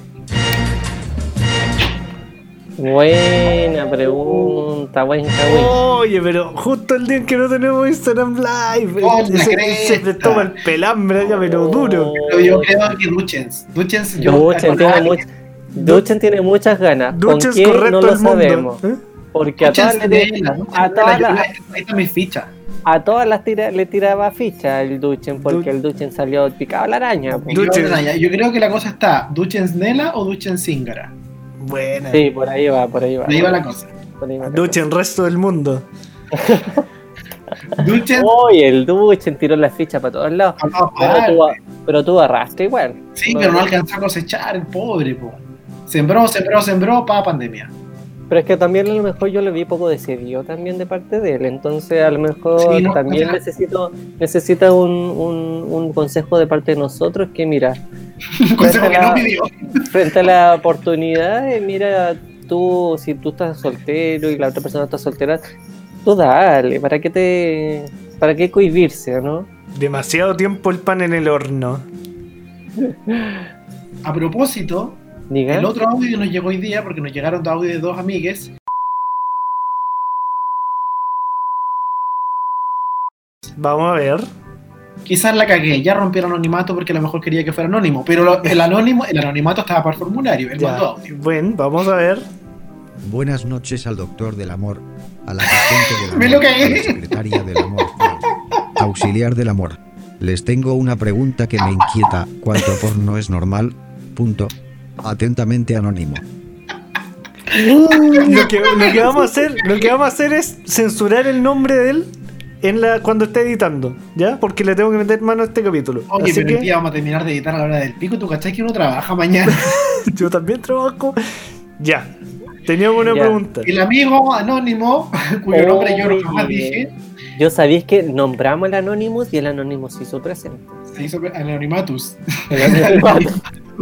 Buena pregunta, buen Kawin. Oye, pero justo el día en que no tenemos Instagram Live, Oh, la se, cresta. se le toma el pelambre acá, pero duro. Pero yo creo que Duchens. Duchens, yo- Duchen con tiene, alguien- much- Duchen tiene muchas ganas. ¿Con Duches quién? correcto No lo al mundo. sabemos. ¿eh? Porque a Duchens todas, le, Nela, Duchens a Nela, todas yo- las- ahí está mi ficha. a todas las tira- le tiraba ficha el Duchen, porque Du- el Duchen salió picado a la araña. po. Y yo, Duchens. yo creo que la cosa está, ¿Duchens Nela o Duchens Zingara? Buena. Sí, por ahí va, por ahí va. Ahí va la cosa. Por ahí va la Duche en resto del mundo. Duchens, Oye, el Duchen tiró la ficha para todos lados. a todas Pero partes. tú, pero tú arrastre igual. Sí, pero no alcanzó a cosechar, el pobre, po. Sembró, sembró, sembró, para pandemia. Pero es que también a lo mejor yo le vi poco decidido también de parte de él. Entonces a lo mejor Sí, no, también no, necesito necesita un, un, un consejo de parte de nosotros que mira, Un consejo que la- no pidió. frente a la oportunidad, eh, mira, tú, si tú estás soltero y la otra persona está soltera, tú dale, ¿para qué te, para qué cohibirse, no? Demasiado tiempo el pan en el horno. A propósito, Diga. el otro audio que nos llegó hoy día, porque nos llegaron dos audios de dos amigues. Vamos a ver. Quizás la cagué, ya rompí el anonimato porque a lo mejor quería que fuera anónimo, pero lo- el anónimo, el anonimato estaba por formulario, el Ya. mandó audio. Bueno, vamos a ver. Buenas noches al doctor del amor, al asistente del amor, Me lo cagué. a la secretaria del amor, al auxiliar del amor. Les tengo una pregunta que me inquieta. ¿Cuánto porno es normal? Punto. Atentamente anónimo. Lo que, lo que vamos a hacer, lo que vamos a hacer es censurar el nombre de él en la cuando esté editando, ¿ya? Porque le tengo que meter mano a este capítulo. Oye, Así pero el que día vamos a terminar de editar a la hora del pico, ¿tú cachai que uno trabaja mañana? yo también trabajo. Ya. Teníamos una Ya. pregunta. El amigo anónimo, cuyo nombre yo Oye. jamás dije, Yo sabéis que nombramos al Anonymous y el Anonymous se hizo presente. se hizo anonimatus. El Anonymous.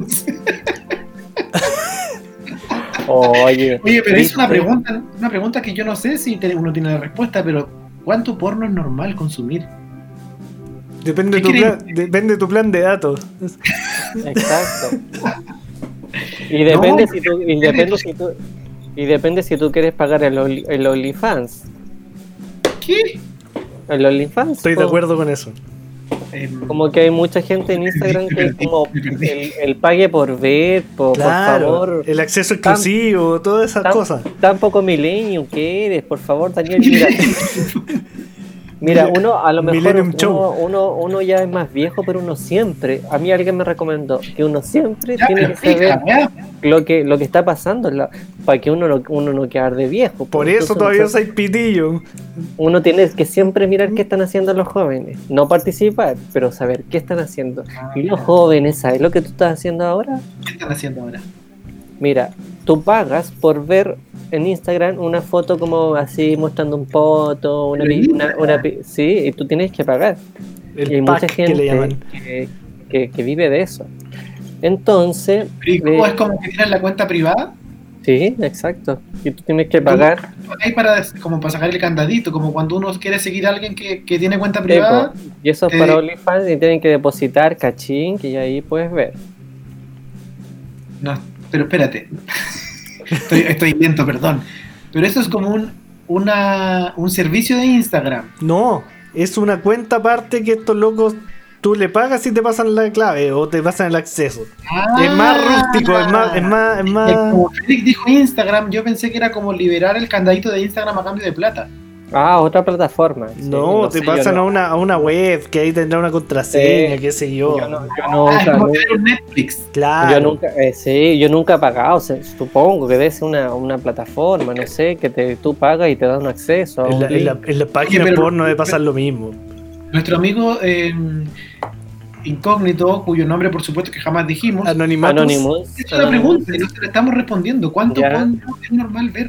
Oye, Oye, pero es una ¿viste? pregunta, una pregunta que yo no sé si tiene- uno tiene la respuesta, pero ¿cuánto porno es normal consumir? Depende de ¿Qué tu quieres? plan, depende de tu plan de datos. Exacto. Y depende No, si tú, y depende si tú, y depende si tú quieres pagar el, Only- el OnlyFans. ¿Qué? El OnlyFans. Estoy de po. acuerdo con eso. Em, Como que hay mucha gente en Instagram que es como Me perdí. el, el pague por ver, po- por Claro. favor. El acceso exclusivo, todas esas Tan- cosas. Tan poco millennium que eres, por favor, Daniel, mira. Mira, uno a lo mejor Millennium uno, Show. uno, uno ya es más viejo, pero uno siempre, a mí alguien me recomendó que uno siempre ya, tiene pero que saber explica, ya. lo que, lo que está pasando en la- para que uno no, uno no quede de viejo. Por Entonces eso uno todavía se- soy pitillo. uno tiene que siempre mirar qué están haciendo los jóvenes, no participar, pero saber qué están haciendo. Y los jóvenes, ¿sabes lo que tú estás haciendo ahora? ¿Qué están haciendo ahora? Mira, tú pagas por ver en Instagram una foto como así mostrando un poto, una, Pero pi- en una, una pi- sí, y tú tienes que pagar. y hay El mucha pack gente que le llaman. que, que- que vive de eso. Entonces, ¿Y cómo eh, es como que tienen la cuenta privada? sí, exacto. Y tú tienes que pagar. Ahí para, como para sacar el candadito, como cuando uno quiere seguir a alguien que, que tiene cuenta eh, privada. po, y eso es eh, para OnlyFans y tienen que depositar cachín, que ahí puedes ver. No, pero espérate. Estoy, estoy lento, perdón. Pero eso es como un, una, un servicio de Instagram. No, es una cuenta aparte que estos locos tú le pagas y te pasan la clave o te pasan el acceso. Es más rústico, es más, es más, es Eh, más. Como Félix dijo Instagram, yo pensé que era como liberar el candadito de Instagram a cambio de plata. Ah, otra plataforma. Sí, No, te sé, yo pasan no- a una, a una web que ahí tendrá una contraseña, Sí, qué sé yo. Yo, no, yo nunca, Ah, es como nu- tener un Netflix. Claro. yo nunca, eh, sí, yo nunca he pagado, o sea, supongo que debe ser una, una plataforma, no sé, que te, tú pagas y te dan acceso a En un la, en la, link. en la página pero- porno debe pasar lo mismo. Nuestro amigo eh, incógnito, cuyo nombre por supuesto que jamás dijimos, Anonimatus. Anonymous. es una pregunta y nosotros le estamos respondiendo. ¿Cuánto Ya. porno es normal ver?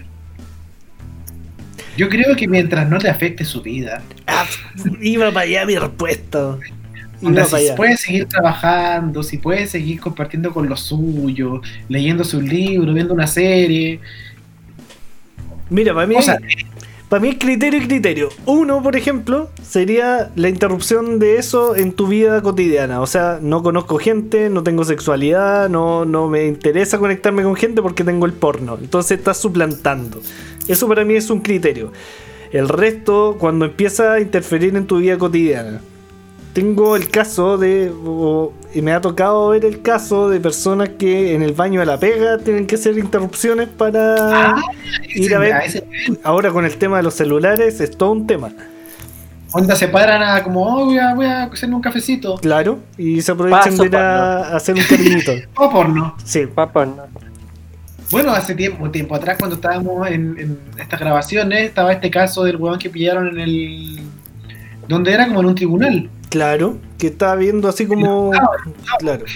Yo creo que mientras no te afecte su vida, Ah, iba para allá mi respuesta. Iba onda, para si allá. puede seguir trabajando, si puede seguir compartiendo con los suyos, leyéndose un libro, viendo una serie. Mira, para mí, O sea, para mí es criterio y criterio. Uno, por ejemplo, sería la interrupción de eso en tu vida cotidiana. O sea, no conozco gente, no tengo sexualidad, no, no me interesa conectarme con gente porque tengo el porno. Entonces estás suplantando. Eso para mí es un criterio. El resto, cuando empieza a interferir en tu vida cotidiana. Tengo el caso de, o- y me ha tocado ver el caso de personas que en el baño de la pega tienen que hacer interrupciones para Ah, ir a ver. a ese- Ahora con el tema de los celulares es todo un tema. onda se paran a como, oh, voy a, voy a hacerme un cafecito. Claro, y se aprovechan Paso de ir a, a hacer un cariñito. O porno. Sí, Papá, no. Bueno, hace tiempo, un tiempo atrás, cuando estábamos en, en estas grabaciones, estaba este caso del huevón que pillaron en el. Donde era como en un tribunal. claro, que estaba viendo así como. Claro.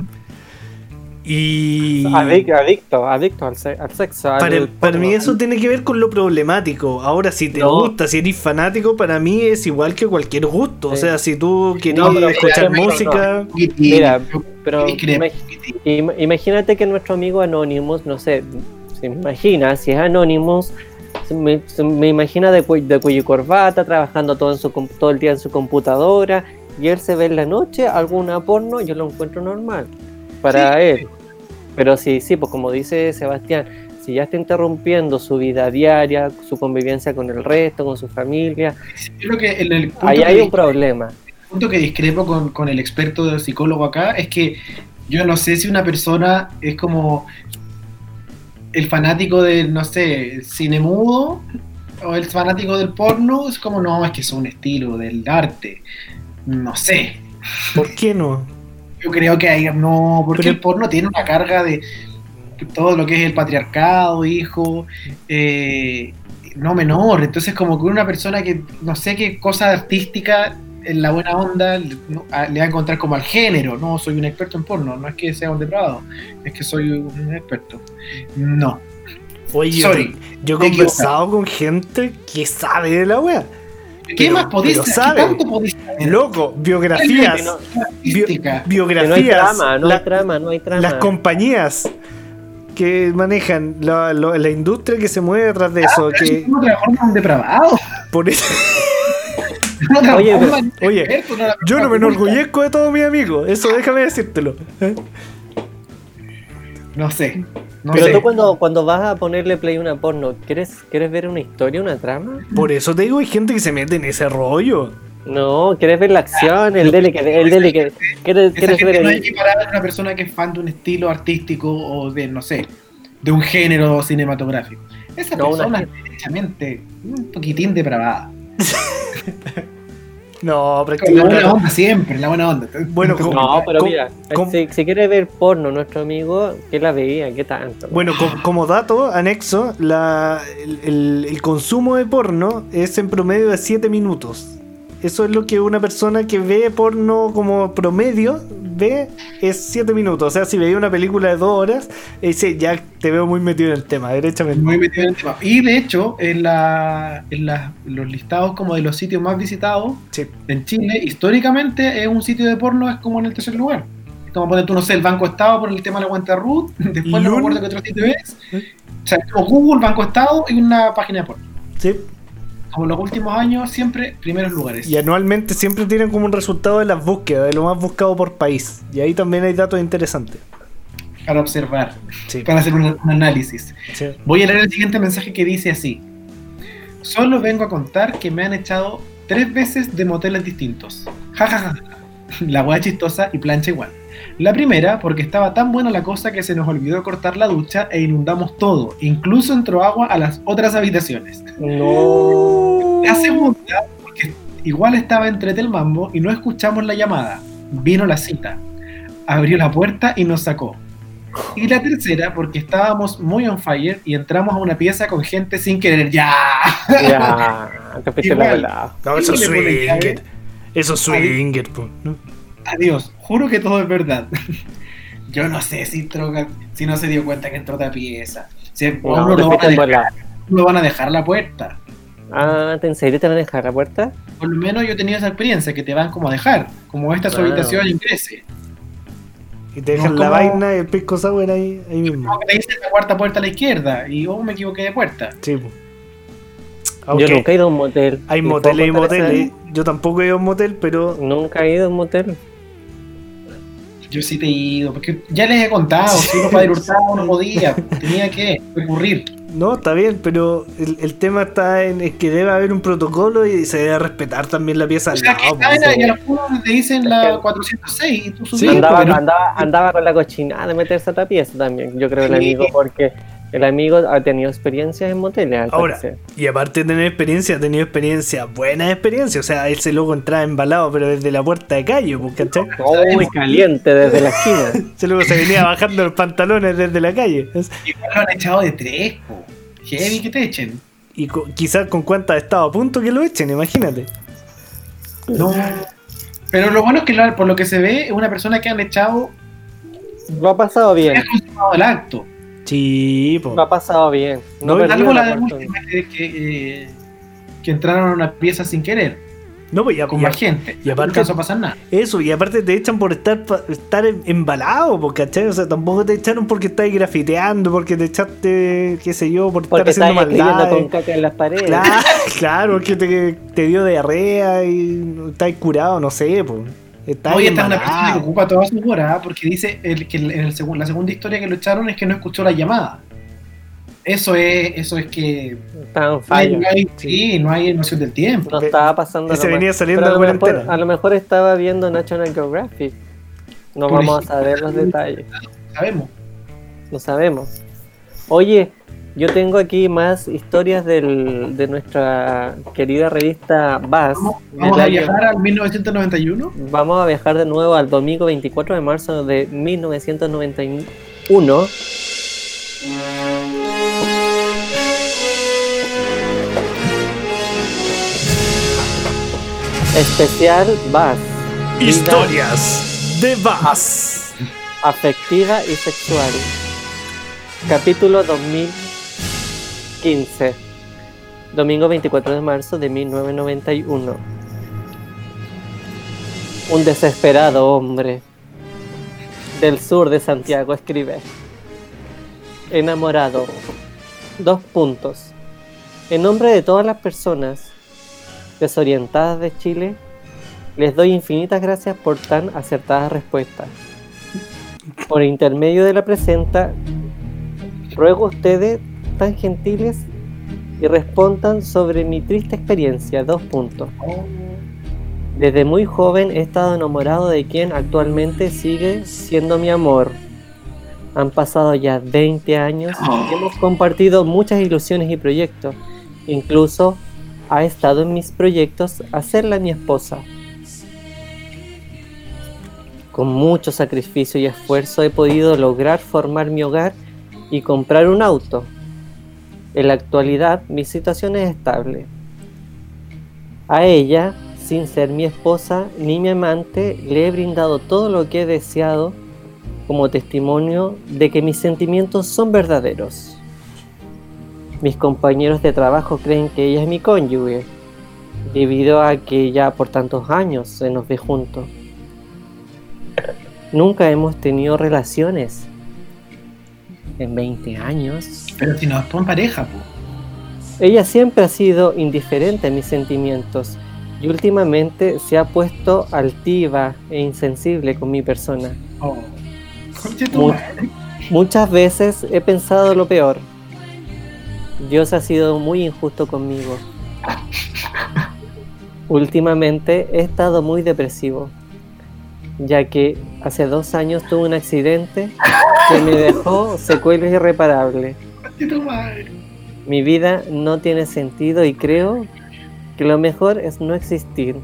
Y. Adic- adicto, adicto al, se- al sexo. al Para, para porno. mí eso tiene que ver con lo problemático. Ahora, si te No. gusta, si eres fanático, para mí es igual que cualquier gusto. O Sí. sea, si tú quieres No, pero escuchar mira, música, Y- y- Mira, pero y creo- imag- im- imagínate que nuestro amigo Anonymous, no sé, se imagina, si es Anonymous, se me, se me imagina de, cu- de cuello y corbata, trabajando todo, en su, com- todo el día en su computadora, y él se ve en la noche alguna porno, yo lo encuentro normal para sí. él. Pero sí, sí, pues como dice Sebastián, si ya está interrumpiendo su vida diaria, su convivencia con el resto, con su familia, yo creo que en el punto ahí hay que, un problema. El punto que discrepo con, con el experto del psicólogo acá es que yo no sé si una persona es como el fanático del, no sé, cine mudo o el fanático del porno, es como, no, es que es un estilo del arte. No sé. ¿Por qué no? Yo creo que hay, no, porque Pero, el porno tiene una carga de todo lo que es el patriarcado, hijo, eh, no menor. Entonces, como que una persona que no sé qué cosa artística en la buena onda le, le va a encontrar como al género. No, soy un experto en porno, no es que sea un depravado, es que soy un experto. No. Oye, Sorry, yo, yo he conversado con gente que sabe de la wea. ¿Qué pero, más podéis saber? Loco, biografías. No, bio, biografías. No hay trama, no la, hay trama, no hay trama. Las compañías que manejan la, la, la industria que se mueve detrás de eso. Ah, que no transforman depravado. Por eso. No oye, oye experto, no yo no me enorgullezco de todos mis amigos. Eso déjame decírtelo. ¿Eh? No sé. No Pero sé. tú cuando, cuando vas a ponerle play a una porno, ¿quieres, ¿quieres ver una historia, una trama? Por eso te digo, hay gente que se mete en ese rollo. No, ¿quieres ver la acción? El dele que... El dele que ¿quieres, ¿quieres ver no el... hay que parar a una persona que es fan de un estilo artístico o de, no sé, de un género cinematográfico. Esa no, persona una... es derechamente un poquitín depravada. No, pero en la buena onda siempre, en la buena onda. Bueno, no, como, pero como, mira, como, si, si quiere ver porno nuestro amigo, ¿qué la veía? ¿Qué tanto? Bueno, como, como dato anexo, la, el, el, el consumo de porno es en promedio de siete minutos. Eso es lo que una persona que ve porno como promedio ve, es siete minutos. O sea, si veía una película de dos horas, ese ya te veo muy metido en el tema, derechamente. Muy metido en el tema. Y de hecho, en, la, en la, los listados como de los sitios más visitados, sí, en Chile, históricamente es un sitio de porno, es como en el tercer lugar. Es como poner tú, no sé, el Banco Estado por el tema de la cuenta Ruth, después no me acuerdo qué otro sitio es. O sea, como Google, Banco Estado y una página de porno. Sí. Como los últimos años, siempre primeros lugares. Y anualmente siempre tienen como un resultado de las búsquedas, de lo más buscado por país. Y ahí también hay datos interesantes. Para observar, sí, para hacer un, un análisis. Sí. Voy a leer el siguiente mensaje que dice así. Solo vengo a contar que me han echado tres veces de moteles distintos. Ja, ja, ja. La hueá chistosa y plancha igual. La primera, porque estaba tan buena la cosa que se nos olvidó cortar la ducha e inundamos todo. Incluso entró agua a las otras habitaciones. No. La segunda, porque igual estaba entrete el mambo y no escuchamos la llamada. Vino la cita. Abrió la puerta y nos sacó. Y la tercera, porque estábamos muy on fire y entramos a una pieza con gente sin querer. ¡Ya! Ya, te fuiste la velada. No, eso es swinger. Eso es swinger, ¿no? Adiós, juro que todo es verdad. Yo no sé si troca, si no se dio cuenta que entró a otra pieza. Si no, no, lo, van a dejar, lo van a dejar la puerta. Ah, ¿en serio te van a dejar la puerta? Por lo menos yo he tenido esa experiencia, que te van como a dejar, como esta es su habitación y ingrese. Y te dejan no, la como... vaina y el pisco sour ahí, ahí mismo. Como que te dicen la cuarta puerta a la izquierda y oh, me equivoqué de puerta. Sí. Okay. Yo nunca he ido a un motel. Hay moteles y moteles. Yo tampoco he ido a un motel, pero... Nunca he ido a un motel. Yo sí te he ido, porque ya les he contado, si uno para ir hurtado no podía, tenía que recurrir. No, está bien, pero el, el tema está en es que debe haber un protocolo y se debe respetar también la pieza o al sea, lado. Que está, y a los puros te dicen la cuatrocientos seis y tú subís. Sí, andaba, andaba, andaba con la cochinada de meterse a otra pieza también, yo creo, el sí. amigo, porque... El amigo ha tenido experiencias en moteles. Ahora, parecer. Y aparte de tener experiencia, ha tenido experiencia, buena experiencia. O sea, ese loco entraba embalado, pero desde la puerta de calle, ¿cachai? Oh, muy caliente desde la esquina. Ese loco se venía bajando los pantalones desde la calle. Igual lo han echado de tres, po. Heavy que te echen. Y co- quizás con cuántas ha estado a punto que lo echen, imagínate. No. Pero lo bueno es que lo, por lo que se ve, es una persona que han echado. Lo ha pasado bien. Ha consumado el acto. Sí, po. Lo ha pasado bien. No, no algo la, la de última que, que, eh, que entraron a una pieza sin querer. No, pues ya, con ya- más gente. y aparte- Nunca eso pasa nada. Eso, y aparte te echan por estar pa- estar em- embalado, po, ¿cachai? O sea, tampoco te echaron porque estás grafiteando, porque te echaste, qué sé yo, por Porque estar estás haciendo escribiendo maldades. con caca en las paredes. Claro, claro, que te, te dio diarrea y estás curado, no sé, pues. Estás Oye, esta es una persona que embalado. ocupa toda su hora, ¿ah? Porque dice el, que en el segun- la segunda historia que lo echaron es que no escuchó la llamada. Eso es, eso es que Está en no fallo. hay, sí, no hay noción del tiempo. No estaba pasando Ese lo venía mal. saliendo Pero a de lo mejor- cuarentena. A lo mejor estaba viendo National Geographic. No Por vamos a ejemplo. saber los detalles. Sabemos. No sabemos. Oye, yo tengo aquí más historias del, de nuestra querida revista Buzz. Vamos, del vamos a año- viajar al mil novecientos noventa y uno. Vamos a viajar de nuevo al domingo veinticuatro de marzo de mil novecientos noventa y uno. Especial Buzz. Vida Historias de Bass. afectiva y sexual. Capítulo dos mil quince. Domingo veinticuatro de marzo de mil novecientos noventa y uno. Un desesperado hombre del sur de Santiago escribe: enamorado. Dos puntos. En nombre de todas las personas desorientadas de Chile, les doy infinitas gracias por tan acertadas respuestas. Por intermedio de la presenta, ruego a ustedes tan gentiles y respondan sobre mi triste experiencia. Dos puntos. Desde muy joven he estado enamorado de quien actualmente sigue siendo mi amor. Han pasado ya veinte años y hemos compartido muchas ilusiones y proyectos. Incluso ha estado en mis proyectos hacerla mi esposa. Con mucho sacrificio y esfuerzo he podido lograr formar mi hogar y comprar un auto. En la actualidad mi situación es estable. A ella, sin ser mi esposa ni mi amante, le he brindado todo lo que he deseado como testimonio de que mis sentimientos son verdaderos. Mis compañeros de trabajo creen que ella es mi cónyuge, debido a que ya por tantos años se nos ve juntos. Nunca hemos tenido relaciones. En veinte años. Pero si no están pareja, pues. Ella siempre ha sido indiferente a mis sentimientos y últimamente se ha puesto altiva e insensible con mi persona. Oh. Conche tu Mu- madre. Muchas veces he pensado lo peor. Dios ha sido muy injusto conmigo. Últimamente he estado muy depresivo, ya que hace dos años tuve un accidente que me dejó secuelas irreparables. Conche tu madre. Mi vida no tiene sentido y creo que lo mejor es no existir.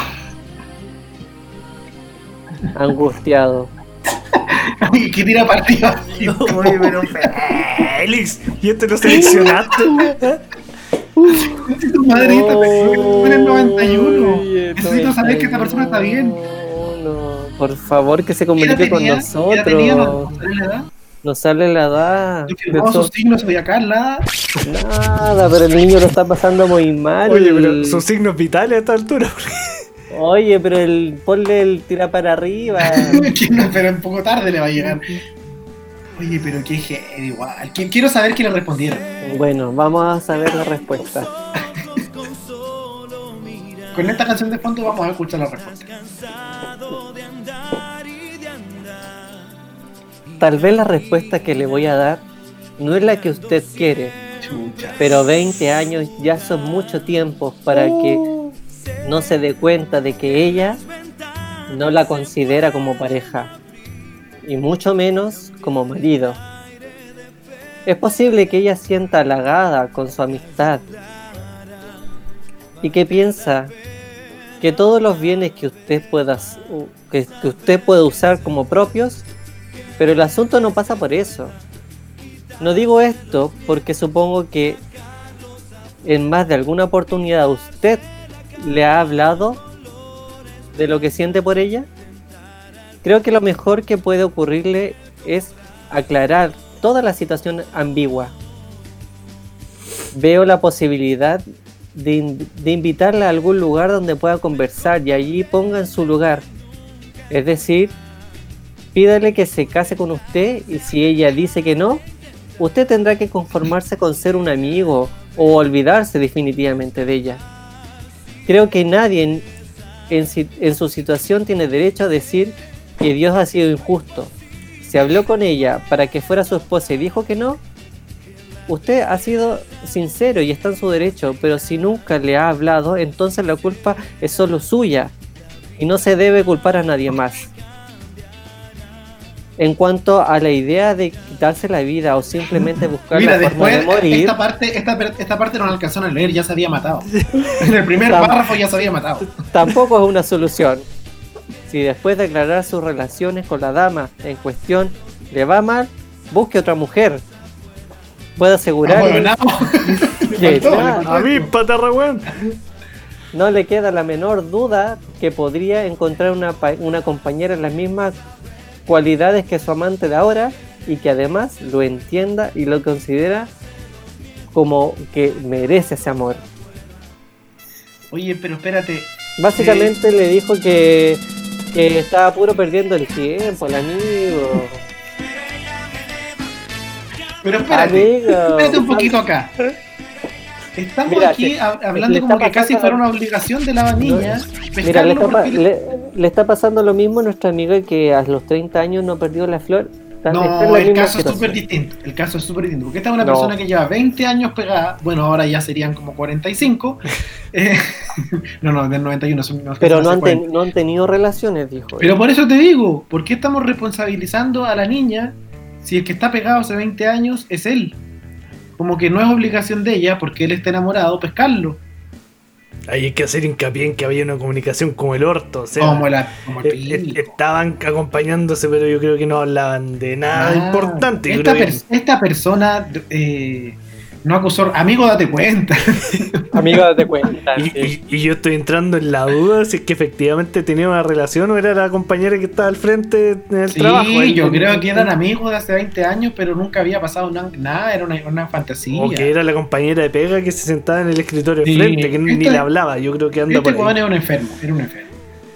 Angustiado. Oye, que tira partido. Oye, pero Félix, ¿y este lo seleccionaste? Conche tu madre, esta persona fue en el noventa y uno. Oye, Necesito saber que esta persona está bien. No, no, por favor, que se ¿Qué edad comunique con tenía? ¿Qué edad tenía? nosotros. ¿No sale la edad? Nos sale la edad. Yo firmaba sus signos zodiacal, nada. Nada, pero el niño lo está pasando muy mal. Oye, pero sus signos vitales a esta altura. Oye, pero el ponle el tira para arriba. Que no, pero un poco tarde le va a llegar. Oye, pero qué heavy, igual. Qui- Quiero saber qué le respondieron. Bueno, vamos a saber la respuesta. Con esta canción de fondo vamos a escuchar la respuesta. Tal vez la respuesta que le voy a dar no es la que usted quiere, Chucha. pero veinte años ya son mucho tiempo para que no se dé cuenta de que ella no la considera como pareja, y mucho menos como marido. Es posible que ella sienta halagada con su amistad y que piensa que todos los bienes que usted pueda que, que usted puede usar como propios, pero el asunto no pasa por eso. No digo esto porque supongo que en más de alguna oportunidad usted le ha hablado de lo que siente por ella. Creo que lo mejor que puede ocurrirle es aclarar toda la situación ambigua. Veo la posibilidad de, in- de invitarla a algún lugar donde pueda conversar y allí ponga en su lugar. Es decir, pídale que se case con usted y si ella dice que no, usted tendrá que conformarse con ser un amigo o olvidarse definitivamente de ella. Creo que nadie en, en, si- en su situación tiene derecho a decir que Dios ha sido injusto. Si habló con ella para que fuera su esposa y dijo que no, usted ha sido sincero y está en su derecho, pero si nunca le ha hablado, entonces la culpa es solo suya y no se debe culpar a nadie más. En cuanto a la idea de quitarse la vida o simplemente buscar Mira, la forma de después morir, esta parte, esta, per- esta parte no la alcanzaron a leer, ya se había matado. En el primer Tam- párrafo ya se había matado. tampoco es una solución. Si después de aclarar sus relaciones con la dama en cuestión le va mal, busque otra mujer. Puedo asegurarle Ah, que faltó, nada- le faltó. A mí, patarra, weón. no le queda la menor duda que podría encontrar una, pa- una compañera en las mismas cualidades que su amante de ahora y que además lo entienda y lo considera como que merece ese amor. Oye, pero espérate. Básicamente le dijo que, que estaba puro perdiendo el tiempo, el amigo. Pero espérate. Amigo. Espérate un poquito acá. Estamos Mira, aquí te- a- hablando le como está que casi pasando- fuera una obligación de la niña. Mira, pescarlo le está, pa- porque- le, le está pasando lo mismo a nuestra amiga que a los treinta años no perdió la flor. Está- está en No, la el misma caso es situación. súper distinto. El caso es súper distinto. Porque esta es una No. persona que lleva veinte años pegada. Bueno, ahora ya serían como cuarenta y cinco. Eh, no, no, del noventa y uno. son- no, Pero hace no han, cuarenta. ten- no han tenido relaciones, dijo. Pero por eso te digo, ¿por qué estamos responsabilizando a la niña si el que está pegado hace veinte años es él? Como que no es obligación de ella, porque él está enamorado, pescarlo. Ahí hay que hacer hincapié en que había una comunicación como el orto. O sea, Como, la, como el eh, pico. eh, estaban acompañándose, pero yo creo que no hablaban de nada Ah, importante. Yo Esta, creo que- pers- esta persona eh, no acusó. Amigo, date cuenta. Amigo, date cuenta. Y, sí. y- y yo estoy entrando en la duda si es que efectivamente tenía una relación o era la compañera que estaba al frente en el Sí, trabajo. Ahí yo en- creo que eran amigos de hace veinte años, pero nunca había pasado na- nada, era una, una fantasía. O que era la compañera de pega que se sentaba en el escritorio Sí, enfrente, que ni este- le hablaba. Yo creo que anda Este por joven ahí. era un enfermo, era un enfermo.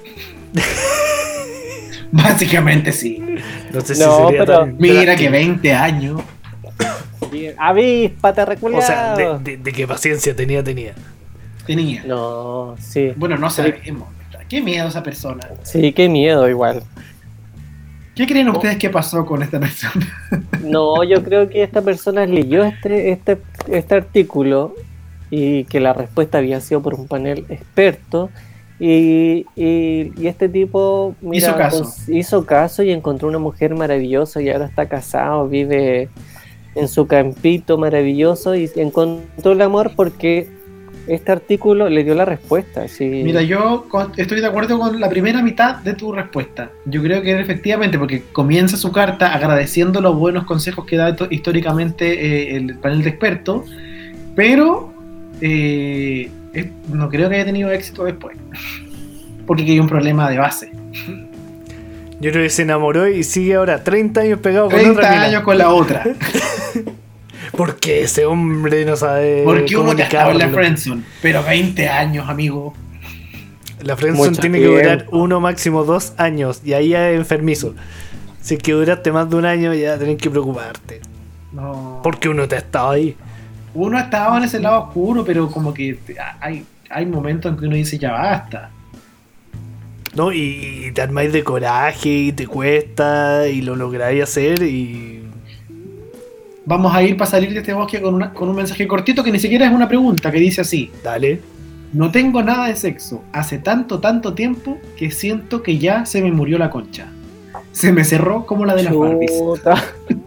Básicamente sí. No sé si No, sería pero- tan Mira drástico. que veinte años. Avíspate, O reculeado. sea, de, de- de qué paciencia tenía, tenía. Tenía. No, sí. Bueno, no sabemos. Qué miedo esa persona. Sí, qué miedo igual. ¿Qué creen ustedes que pasó con esta persona? No, yo creo que esta persona leyó este, este, este artículo y que la respuesta había sido por un panel experto y, y, y este tipo mira, Hizo caso. cons- hizo caso y encontró una mujer maravillosa y ahora está casado, vive en su campito maravilloso y encontró el amor porque este artículo le dio la respuesta. Sí. Mira, yo con- estoy de acuerdo con la primera mitad de tu respuesta. Yo creo que efectivamente, porque comienza su carta agradeciendo los buenos consejos que da to- históricamente eh, el panel de expertos, pero eh, es- no creo que haya tenido éxito después. Porque aquí hay un problema de base. Yo creo que se enamoró y sigue ahora treinta años pegado con otra treinta mina. años con la otra. Porque ese hombre no sabe Porque uno ya estaba en la comunicarlo. friendzone. Pero veinte años, amigo. La friendzone Mucho tiene que durar tiempo. uno, máximo dos años. Y ahí ya es enfermizo. Si es que duraste más de un año, ya tenés que preocuparte. No. Porque uno te ha estado ahí. Uno estaba en ese lado oscuro, pero como que te- hay, hay momentos en que uno dice ya basta. ¿No? Y, y te armáis de coraje y te cuesta y lo lográis hacer y... Vamos a ir para salir de este bosque con, una- con un mensaje cortito que ni siquiera es una pregunta, que dice así: Dale. no tengo nada de sexo hace tanto, tanto tiempo que siento que ya se me murió la concha. Se me cerró como la de las Barbies. Chuta.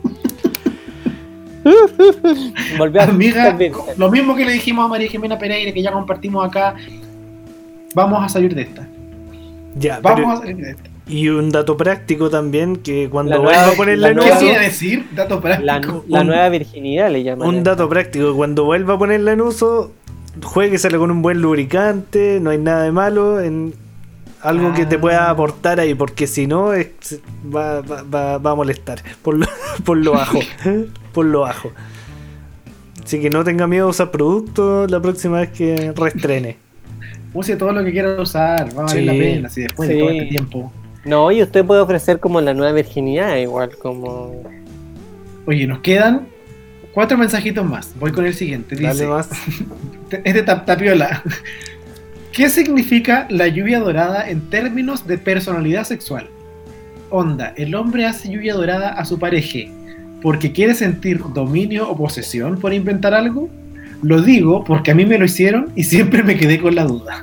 Volvió a Amiga, Vincent. lo mismo que le dijimos a María Jimena Pereira, que ya compartimos acá. Vamos a salir de esta. Ya, Vamos pero- a salir de esta. y un dato práctico también, que cuando La vuelva nueva- a ponerla la en ¿Qué nueva- uso... quiere decir? Dato práctico. La, la un- nueva virginidad le llaman. Un dato práctico, cuando vuelva a ponerla en uso, jueguesela con un buen lubricante, no hay nada de malo en algo que te pueda Ah. aportar ahí, porque si no es, va, va, va- va a molestar por lo, por lo bajo, por lo bajo. Así que no tenga miedo a usar productos la próxima vez que reestrene. Use todo lo que quiera usar, va a valer Sí. la pena, si después Sí. de todo este tiempo. No, y usted puede ofrecer como la nueva virginidad, igual como... Oye, nos quedan cuatro mensajitos más. Voy con el siguiente. Dice, Dale más. es de Tap- Tapiola. ¿Qué significa la lluvia dorada en términos de personalidad sexual? Onda, el hombre hace lluvia dorada a su pareja porque quiere sentir dominio o posesión por inventar algo. Lo digo porque a mí me lo hicieron y siempre me quedé con la duda.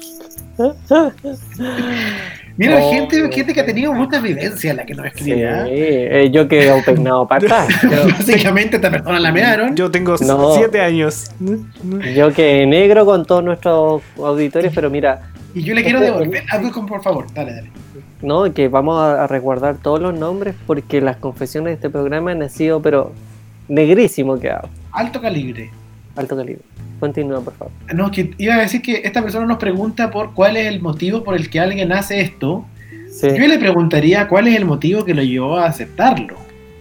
Mira, Oh, gente, gente que ha tenido muchas vivencias la que nos Sí, escribe. ¿ah? eh, yo que he peinado para atrás. Yo, Básicamente esta persona la mearon. Yo tengo No. siete años. yo que negro con todos nuestros auditores, pero mira, Y yo le quiero Este- devolver. Algo con, por favor, dale, dale. no, que vamos a, a resguardar todos los nombres porque las confesiones de este programa han sido, pero negrísimo quedado. Alto calibre. Alto calibre. Continúa, por favor. No, que iba a decir que esta persona nos pregunta por cuál es el motivo por el que alguien hace esto. Sí. Yo le preguntaría cuál es el motivo que lo llevó a aceptarlo.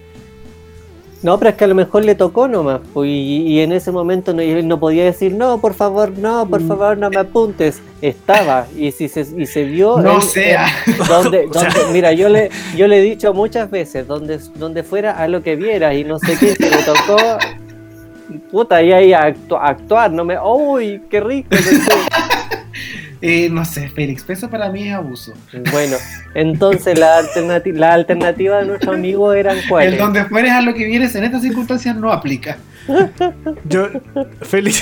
No, pero es que a lo mejor le tocó nomás, pues, y, y en ese momento no, él no podía decir, no, por favor, no, por favor, no me apuntes. Estaba, y si se, y se vio... No él- sea. él- donde, O sea- donde- mira, yo le, yo le he dicho muchas veces, donde, donde fuera a lo que viera y no sé qué, si le tocó... Puta, y ahí a actu- actuar, no me... ¡Uy, qué rico! no sé. Eh, no sé, Félix, eso para mí es abuso. Bueno, entonces la, alternati- la alternativa de nuestro amigo eran El cuáles. donde fueres a lo que vienes en estas circunstancias no aplica. Yo, Félix.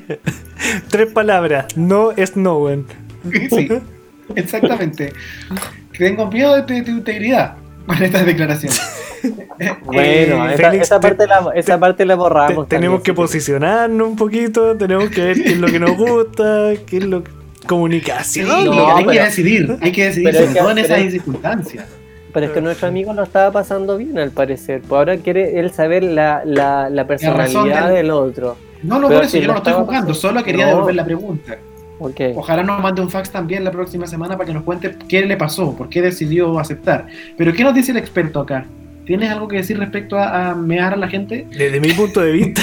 Tres palabras. No es no one. Sí, exactamente. Tengo miedo de tu, de tu integridad con estas declaraciones. Bueno, Eh, esa, Félix, esa te- parte la, esa parte la Te- borramos. tenemos también, que sí. posicionarnos un poquito. Tenemos que ver qué es lo que nos gusta. Qué es lo que. Comunicación. sí, No, hay que pero- decidir, hay que decidir, pero sobre es que- todo en esas pero- circunstancias. Pero es que nuestro amigo lo estaba pasando bien al parecer. Pues ahora quiere él saber la, la, la personalidad del- del otro. No, no, Pero por eso si yo lo no lo estoy estaba juzgando, pasando- solo quería No. devolver la pregunta. Ok. Ojalá nos mande un fax también la próxima semana para que nos cuente qué le pasó, por qué decidió aceptar. Pero ¿qué nos dice el experto acá? ¿Tienes algo que decir respecto a, a mear a la gente? Desde mi punto de vista.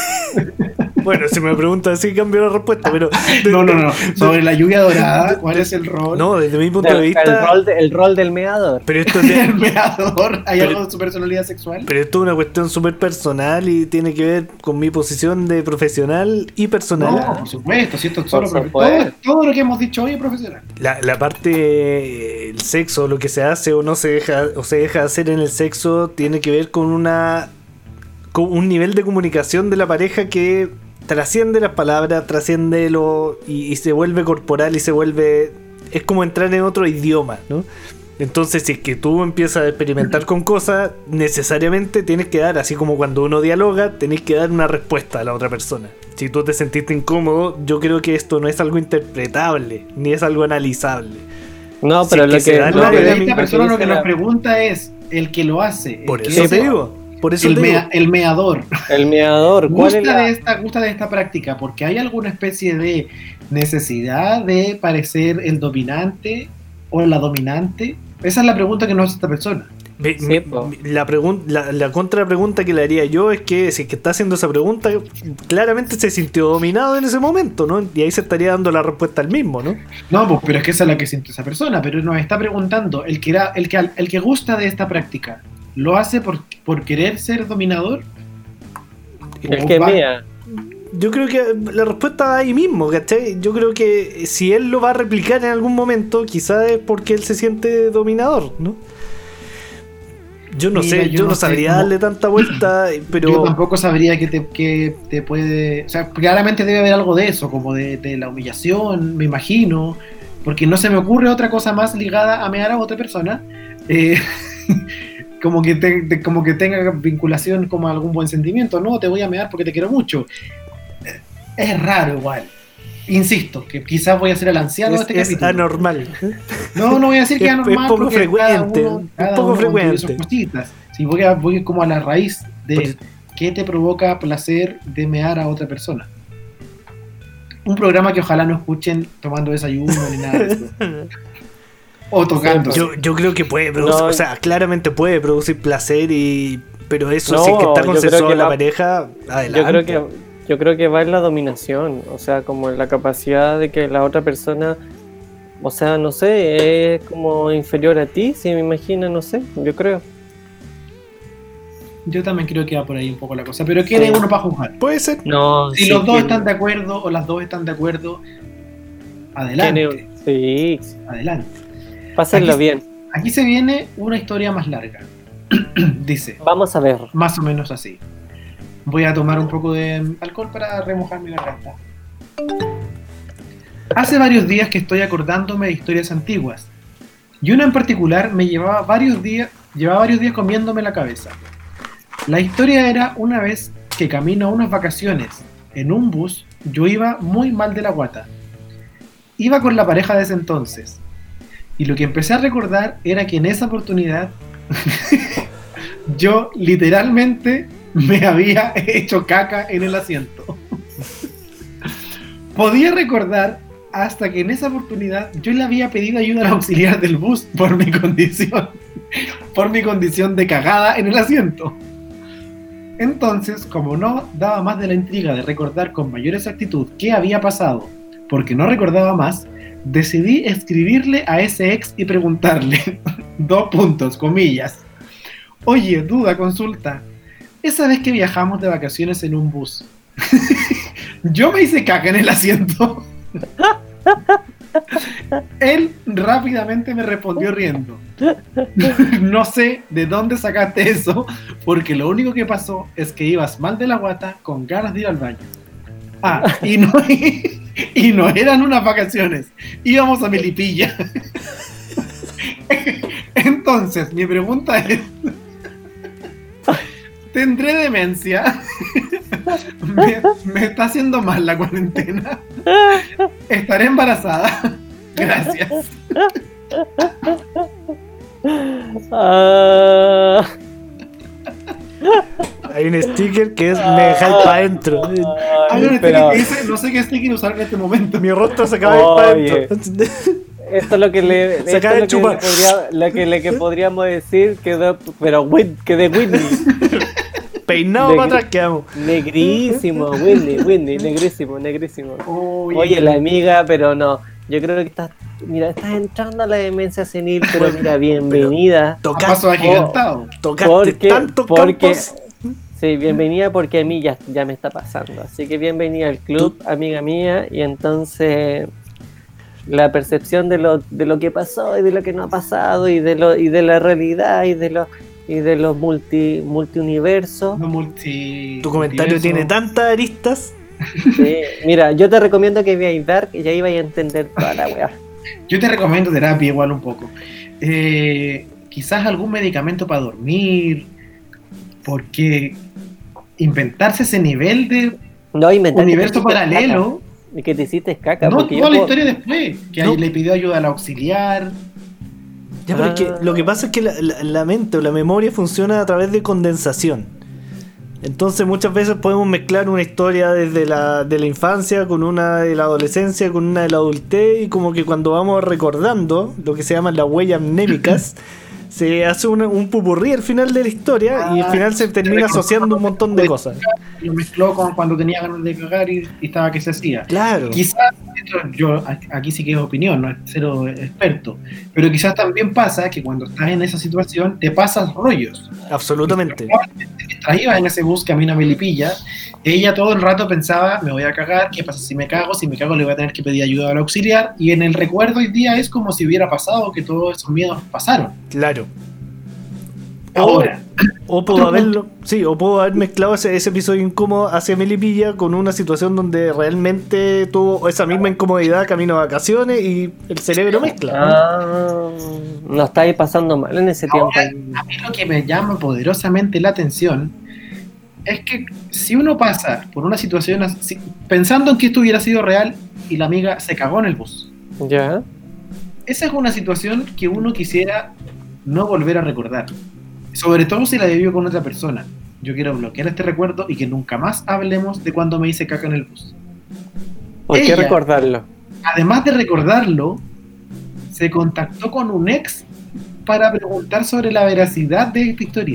Bueno, si me preguntan así, cambio la respuesta. Pero. No, no, no. Sobre la lluvia dorada, ¿cuál es el rol? No, desde mi punto de El, el vista. rol de- el rol del meador. Pero esto es de- El meador, ¿hay Pero- algo de su personalidad sexual? Pero esto es una cuestión súper personal y tiene que ver con mi posición de profesional y personal. No, por supuesto, si esto es solo Por profe- supuesto. todo, todo lo que hemos dicho hoy es profesional. La, la parte, el sexo, lo que se hace o no se deja, o se deja hacer en el sexo, tiene que ver con una con un nivel de comunicación de la pareja que trasciende las palabras, trasciende lo y, y se vuelve corporal y se vuelve, es como entrar en otro idioma, ¿no? Entonces, si es que tú empiezas a experimentar con cosas, necesariamente tienes que dar, así como cuando uno dialoga, tenés que dar una respuesta a la otra persona. Si tú te sentiste incómodo, yo creo que esto no es algo interpretable, ni es algo analizable. No, Sí, pero que lo se que. da No, la pero dinámica esta persona lo que dice nos la- pregunta es el que lo hace. Por el que eso es te digo, por eso el, te digo. mea- el meador. El meador, ¿cuál Gusta es la- de, esta, gusta de esta práctica porque hay alguna especie de necesidad de parecer el dominante o la dominante. Esa es la pregunta que nos hace esta persona. Me- Sí, me- po. la, pregun- la, la contrapregunta que le haría yo es que si es que está haciendo esa pregunta, claramente se sintió dominado en ese momento, ¿no? Y ahí se estaría dando la respuesta al mismo, ¿no? No, pues, pero es que esa es la que siente esa persona. Pero nos está preguntando, el que, era, el que, el que gusta de esta práctica, ¿lo hace por, por querer ser dominador? El que Va- mea. Yo creo que la respuesta va ahí mismo, ¿cachai? Yo creo que si él lo va a replicar en algún momento, quizás es porque él se siente dominador, ¿no? Yo no Mira, sé, yo yo no no sé sabría cómo- darle tanta vuelta, pero... Yo tampoco sabría que te, que te puede... O sea, claramente debe haber algo de eso, como de, de la humillación, me imagino, porque no se me ocurre otra cosa más ligada a mear a otra persona. Eh, como, que te- te- como que tenga vinculación como a algún buen sentimiento. No, te voy a mear porque te quiero mucho. Eh, Es raro igual. Insisto, que quizás voy a ser el anciano Es, de este es capítulo. anormal. No, no voy a decir que es Es- anormal es poco porque frecuente, cada uno, es cada poco uno contiene sus frecuente. cositas. Si voy, a, voy como a la raíz de Pues- qué te provoca placer de mear a otra persona. Un programa que ojalá no escuchen tomando desayuno ni nada de eso. O tocando. Yo, yo creo que puede producir, No. o sea, claramente puede producir placer y Pero eso, No, si es que está yo creo consensuado que la la- pareja, adelante. Yo creo que yo creo que va en la dominación, o sea, como en la capacidad de que la otra persona, o sea, no sé, es como inferior a ti, si me imagino, no sé, yo creo. Yo también creo que va por ahí un poco la cosa. Pero ¿quién Sí. es uno para juzgar? Puede ser. No, Si sí, los dos ¿quién- están de acuerdo o las dos están de acuerdo, quién adelante, es? Sí, adelante. pásenlo Aquí- bien. Aquí se viene una historia más larga. Dice, Vamos a ver. más o menos así. Voy a tomar un poco de alcohol para remojar mi garganta. Hace varios días que estoy acordándome de historias antiguas. Y una en particular me llevaba varios días, llevaba varios días comiéndome la cabeza. La historia era una vez que camino a unas vacaciones en un bus, yo iba muy mal de la guata. Iba con la pareja de ese entonces. Y lo que empecé a recordar era que en esa oportunidad yo literalmente me había hecho caca en el asiento. Podía recordar hasta que en esa oportunidad yo le había pedido ayuda al auxiliar del bus por mi condición, por mi condición de cagada en el asiento. Entonces, como no daba más de la intriga de recordar con mayor exactitud qué había pasado, porque no recordaba más, decidí escribirle a ese ex y preguntarle, dos puntos, comillas, oye, duda, consulta, esa vez que viajamos de vacaciones en un bus, yo me hice caca en el asiento. Él rápidamente me respondió riendo. No sé de dónde sacaste eso, porque lo único que pasó es que ibas mal de la guata con ganas de ir al baño. Ah, y no, y no eran unas vacaciones, íbamos a Melipilla. Entonces, mi pregunta es, ¿tendré demencia? ¿Me, me está haciendo mal la cuarentena? ¿Estaré embarazada? Gracias. Ah, Hay un sticker que es me dejáis para adentro. Hay un pero- sticker que dice, no sé qué sticker usar en este momento. Mi rostro se acaba de ir para Oye. adentro. Esto es lo que le, Se esto acaba es de lo que le chupar. podría, lo que, le que podríamos decir que de, pero Whit- que de Whitney. Peinado De- para atrás quedamos. Negrísimo, Whitney, Whitney, negrísimo, negrísimo. Oye, Oye, la amiga, pero no. Yo creo que estás, mira, estás entrando a la demencia senil, pero mira, bienvenida. a Tocaste, paso agigantado. tocaste Porque, tantos porque, campos. sí, bienvenida porque a mí ya, ya me está pasando. Así que bienvenida al club, amiga mía. Y entonces la percepción de lo, de lo que pasó y de lo que no ha pasado y de lo y de la realidad y de los y de los multi multiuniversos. No multi- Tu comentario multiverso. tiene tantas aristas. Sí, mira, yo te recomiendo que veáis Dark y ya ibas a entender toda la weá. Yo te recomiendo terapia igual un poco. Eh, quizás algún medicamento para dormir, porque inventarse ese nivel de No inventaste universo que te hiciste paralelo, caca, y que te hiciste caca. no, porque toda yo la puedo- historia después, que No. ahí le pidió ayuda al auxiliar. Ya, pero es que Ah. lo que pasa es que la, la- la mente o la memoria funciona a través de condensación. Entonces muchas veces podemos mezclar una historia desde la, de la infancia con una de la adolescencia, con una de la adultez, y como que cuando vamos recordando lo que se llaman las huellas mnémicas, se hace una- un pupurrí al final de la historia y al final se termina asociando un montón de cosas. Lo mezcló con cuando tenía ganas de cagar y, y estaba que se hacía. Claro. Quizás, esto yo aquí sí que es opinión, no es cero experto, pero quizás también pasa que cuando estás en esa situación te pasas rollos. Absolutamente. Mientras iba en ese bus camino a Melipilla, ella todo el rato pensaba, me voy a cagar, ¿qué pasa si me cago? Si me cago le voy a tener que pedir ayuda al auxiliar, y en el recuerdo hoy día es como si hubiera pasado, que todos esos miedos pasaron. Claro. Ahora, O puedo haberlo, sí, o puedo haber mezclado ese, ese episodio incómodo hacia Melipilla con una situación donde realmente tuvo esa misma incomodidad camino a vacaciones y el cerebro mezcla. Ah, no estáis pasando mal en ese tiempo. Ahora, a mí lo que me llama poderosamente la atención es que si uno pasa por una situación así, pensando en que esto hubiera sido real y la amiga se cagó en el bus, Ya. esa es una situación que uno quisiera no volver a recordar. Sobre todo si la vivió con otra persona. Yo quiero bloquear este recuerdo y que nunca más hablemos de cuando me hice caca en el bus. ¿Por qué Ella- recordarlo? Además de recordarlo, se contactó con un ex para preguntar sobre la veracidad de esta historia.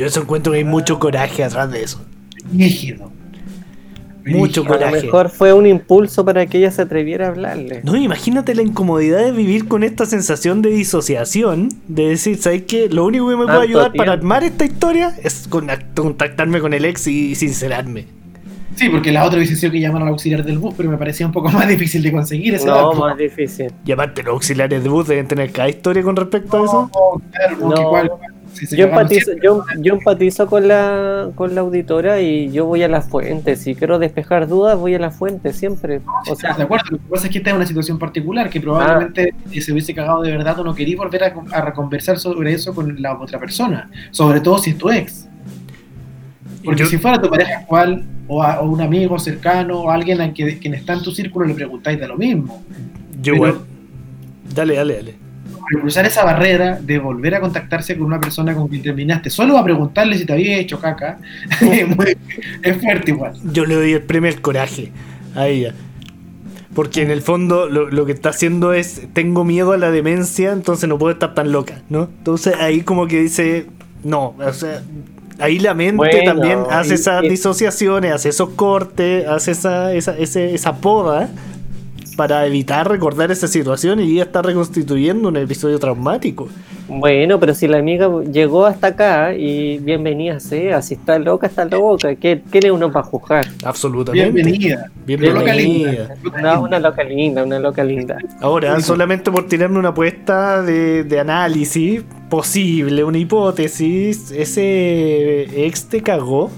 Yo eso encuentro que hay mucho coraje atrás de eso. Rígido. Mucho A lo coraje. mejor fue un impulso para que ella se atreviera a hablarle. No, imagínate la incomodidad de vivir con esta sensación de disociación, de decir, ¿sabes qué? Lo único que me puede Tanto ayudar para tiempo. armar esta historia es con- contactarme con el ex y sincerarme. Sí, porque la otra hubiese sido que llamaron al auxiliar del bus, pero me parecía un poco más difícil de conseguir ese No, dato. más difícil. Y aparte los auxiliares de bus deben tener cada historia con respecto a eso. No, claro, no, No. que cuál- si se Yo cagaron empatizo, siempre, yo, yo empatizo con la con la auditora y yo voy a la fuente. Si quiero despejar dudas, voy a la fuente siempre. O sea, de acuerdo, lo que pasa es que esta es una situación particular que probablemente Ah. si se hubiese cagado de verdad o no quería volver a, a conversar sobre eso con la otra persona, sobre todo si es tu ex. Porque Yo- si fuera tu pareja actual o, a- o un amigo cercano o alguien a quien, quien está en tu círculo le preguntáis de lo mismo. Yo Pero- igual. Dale, dale, dale. Pero cruzar esa barrera de volver a contactarse con una persona con quien terminaste solo a preguntarle si te había hecho caca es, muy- es fuerte igual. Yo le doy el premio al coraje a ella. Porque en el fondo lo, lo que está haciendo es, tengo miedo a la demencia, entonces no puedo estar tan loca, ¿no? Entonces ahí como que dice, no, o sea, ahí la mente Bueno, también hace y- esas y- disociaciones, hace esos cortes, hace esa, esa, ese- esa poda para evitar recordar esa situación y ya está reconstituyendo un episodio traumático. bueno, pero si la amiga llegó hasta acá y bienvenida sea, si está loca, está loca. ¿Qué, ¿Quién es uno para juzgar? Absolutamente. Bienvenida. Loca Bienvenida. linda. Una, una loca linda, una loca linda. Ahora, solamente por tirarme una apuesta de, de análisis posible, una hipótesis, ese ex te cagó.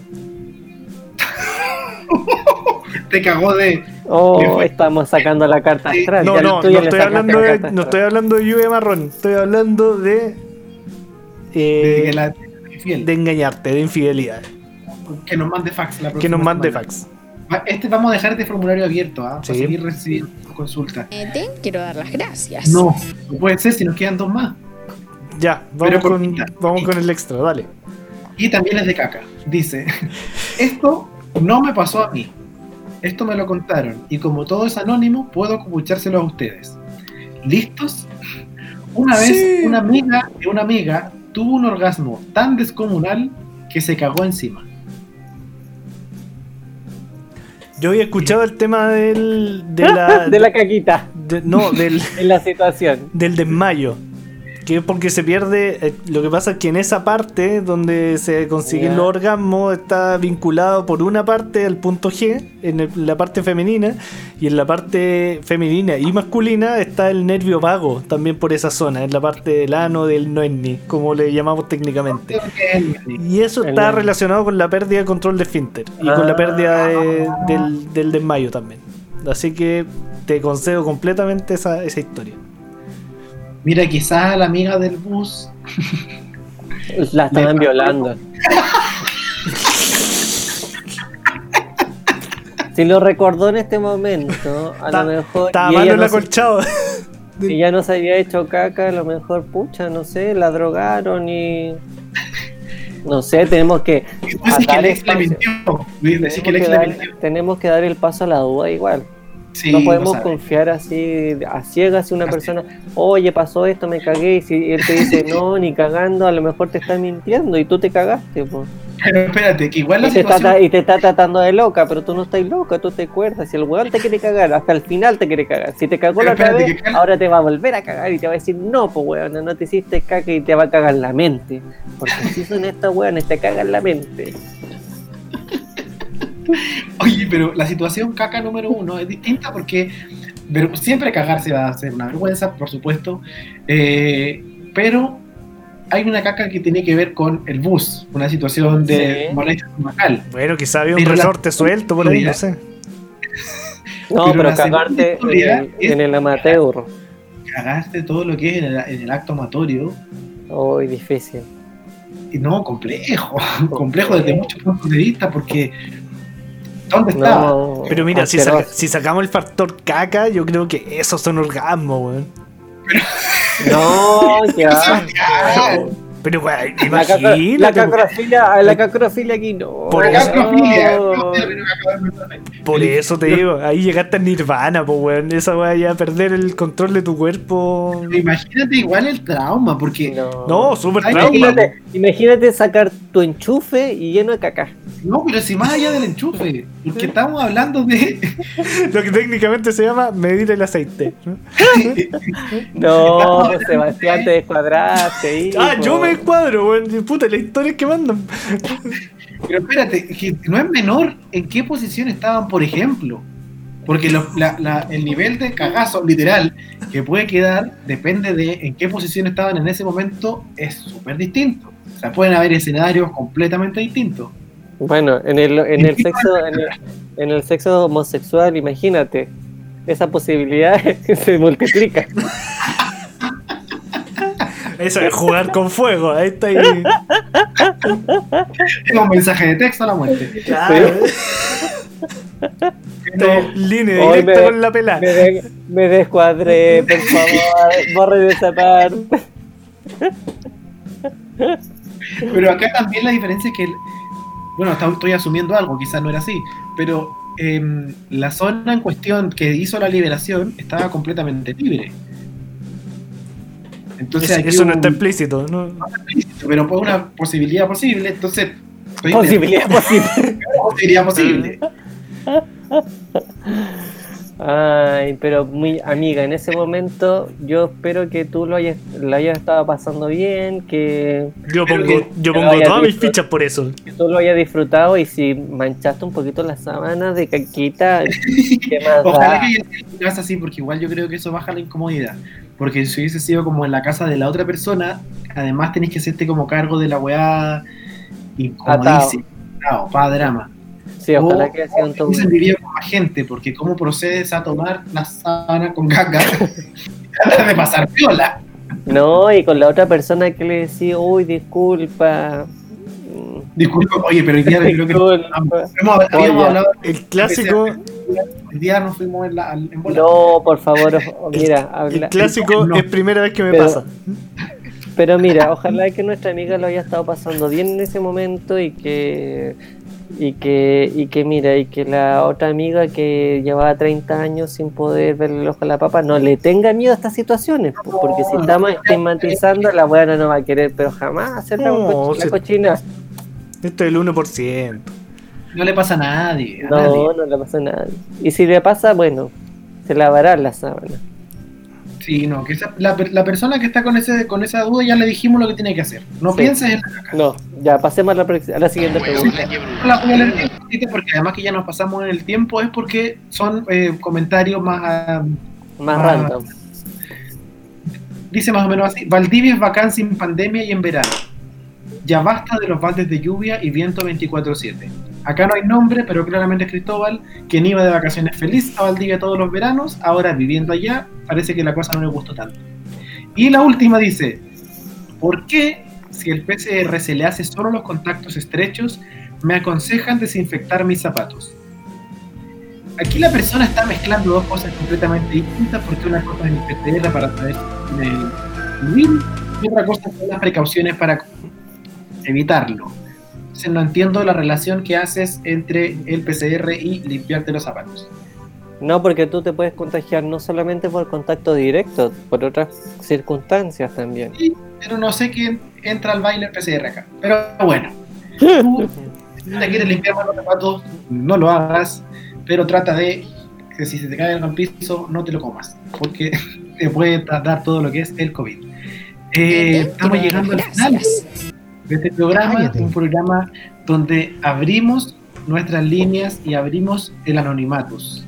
Te cagó de... ¿Qué Oh, fue? estamos sacando la carta astral. No, Ya no, tú ya no le estoy sacaste hablando la de, carta no astral. estoy hablando de lluvia marrón, estoy hablando de de eh, que la infiel. de engañarte, de infidelidad. Que nos mande fax la Que nos próxima mande semana. fax. Va- Este vamos a dejar este formulario abierto, ¿ah? Sí. Para seguir recibiendo consultas. Te quiero dar las gracias. No, no puede ser si nos quedan dos más. Ya, Pero vamos, con, cortita. vamos con el extra, dale. Y también es de caca. Dice, esto no me pasó a mí. Esto me lo contaron. Y como todo es anónimo, puedo comunicárselo a ustedes. ¿Listos? Una vez Sí. una amiga de una amiga tuvo un orgasmo tan descomunal que se cagó encima. Yo había escuchado el tema del de la, de la caquita de- no, del en la situación. del desmayo. Que es porque se pierde. eh, lo que pasa es que en esa parte donde se consiguen Ya. los orgasmos está vinculado por una parte al punto G, en el- la parte femenina, y en la parte femenina y masculina está el nervio vago, también por esa zona, en la parte del ano del noenni, como le llamamos técnicamente. Y eso El está noenni. relacionado con la pérdida de control de esfínter y con la pérdida de- del, del desmayo también. Así que te concedo completamente esa, esa historia. Mira, quizás la amiga del bus La estaban Me- violando. Si lo recordó en este momento, a Está- lo mejor. Estaba y malo ella el no se- acolchado. Si ya no se había hecho caca, a lo mejor, pucha, no sé, la drogaron y. No sé, tenemos que. Después es que el atar ex le espacio. mintió. Decir Tenemos que el ex que le dar- mintió. tenemos que dar el paso a la duda igual. Sí, No lo podemos sabe. confiar así a ciegas si una persona, oye, pasó esto, me cagué, y si él te dice, no, ni cagando, a lo mejor te está mintiendo y tú te cagaste, pues. Pero espérate, que igual la Y te, está, situación... y te está tratando de loca, pero tú no estás loca, tú te acuerdas. Si el weón te quiere cagar, hasta el final te quiere cagar. Si te cagó Pero la otra espérate, vez, que cal- ahora te va a volver a cagar y te va a decir, no, pues weón, no te hiciste caca y te va a cagar la mente. Porque si son estos weones, te cagan la mente. Oye, pero la situación caca número uno es distinta porque ver- siempre cagarse va a ser una vergüenza, por supuesto, eh, pero hay una caca que tiene que ver con el bus, una situación de Sí. molestia estomacal. Bueno, quizá había un Pero la- resorte suelto por ahí, no sé. No, Pero pero, la segunda cagarte en historia el, es- en el amateur. Cagaste todo lo que es en el, en el acto amatorio, Uy, difícil. y no, complejo, complejo desde muchos puntos de vista porque ¿dónde está? No, Pero mira, si, saca- asqueroso. si sacamos el factor caca, yo creo que esos son orgasmos, weón. No, ya. Pero, weón, La, cacro- la imagínate. cacrofilia, la cacrofilia aquí no. Por La eso- cacrofilia, No. no, pero no acabo de pensar. Por eso te digo, ahí llegaste al nirvana, pues, weón. Esa weá ya perder el control de tu cuerpo. Pero imagínate igual el trauma, porque No. No, súper Ay, trauma. Imagínate, Imagínate sacar tu enchufe y lleno de caca. No, pero si más allá del enchufe, porque estamos hablando de... Lo que técnicamente se llama medir el aceite. ¿no? No, pues, Sebastián, te descuadraste. Hijo. Ah, yo me encuadro, weón. Puta, las historias que mandan. Pero espérate, que no es menor en qué posición estaban, por ejemplo. Porque lo- la- la- el nivel de cagazo, literal, que puede quedar, depende de en qué posición estaban en ese momento, es súper distinto. O sea, pueden haber escenarios completamente distintos. Bueno, en el, en el sexo, en el, en el sexo homosexual, imagínate, esa posibilidad se multiplica. Eso es jugar con fuego. Ahí está ahí. Es un mensaje de texto a la muerte. Claro. Esta es línea Hoy directa me- con la pelada. Me, de- me descuadré, por favor, borre esa parte. Pero acá también la diferencia es que, el- bueno, está- estoy asumiendo algo, quizás no era así, pero em, la zona en cuestión que hizo la liberación estaba completamente libre. Entonces Es- aquí eso no hubo está un- explícito, ¿no? pero fue una posibilidad posible, entonces... estoy- Posibilidad posible. Posibilidad posible. Ay, pero muy amiga, en ese momento yo espero que tú lo hayas, lo hayas estado pasando bien, que, Yo Pero pongo, que- yo que pongo vaya todas mis listo. fichas por eso. que tú lo hayas disfrutado y si manchaste un poquito la sábana de caquita, ¿qué más Ojalá da? que haya sido en tu casa así, porque igual yo creo que eso baja la incomodidad. Porque si hubiese sido como en la casa de la otra persona, además tenés que hacerte como cargo de la weá incomodísima. Atado, pa' drama. Sí, ojalá O- que haya sido un o todo. hubiesen vivido con más gente, porque cómo procedes a tomar la sábana con caca antes de pasar viola. No, y con la otra persona que le decía, uy, disculpa. mm, Disculpa, oye, pero hoy día creo que Disculpa. hemos, habíamos Oye. hablado, El clásico, hoy día nos fuimos en la, en bola. No, por favor, o- mira, habla- el clásico No. es primera vez que me Pero- pasa. pero mira, ojalá que nuestra amiga lo haya estado pasando bien en ese momento y que y que y que mira, y que la otra amiga que llevaba treinta años sin poder verle el ojo a la papa no le tenga miedo a estas situaciones, po, porque si estamos estigmatizando, la buena no va a querer, pero jamás hacer la, No, coch- la si- cochina. Esto es el uno por ciento. No le pasa a nadie. A nadie. No, no le pasa nada. Y si le pasa, bueno, se lavará la sábana. Sí, no, que esa- la, per- la persona que está con ese con esa duda ya le dijimos lo que tiene que hacer. No Sí. pienses en la caca. No, ya pasemos a la, prox- a la siguiente pregunta. No la voy a leer bien cortita, porque además que ya nos pasamos en el tiempo es porque son eh, comentarios más... ah, Más Ah. random. dice más o menos así: Valdivia es bacán sin pandemia y en verano. Ya basta de los baldes de lluvia y viento veinticuatro siete. Acá no hay nombre, pero claramente es Cristóbal, quien iba de vacaciones feliz a Valdivia todos los veranos, ahora viviendo allá, parece que la cosa no le gustó tanto. Y la última dice: ¿por qué, si el P C R se le hace solo los contactos estrechos, me aconsejan desinfectar mis zapatos? Aquí la persona está mezclando dos cosas completamente distintas, porque una cosa es el P C R para saber si tiene el virus y otra cosa son las precauciones para evitarlo. Entonces no entiendo la relación que haces entre el P C R y limpiarte los zapatos. No, porque tú te puedes contagiar no solamente por contacto directo, por otras circunstancias también. Sí, pero no sé quién entra al baile el P C R acá. Pero bueno, tú, si te quieres limpiar más los zapatos, no lo hagas, pero trata de que si se te cae al piso, no te lo comas, porque te puede dar todo lo que es el COVID. Eh, estamos llegando al final Gracias. de este programa, Cállate. un programa donde abrimos nuestras líneas y abrimos el anonimatus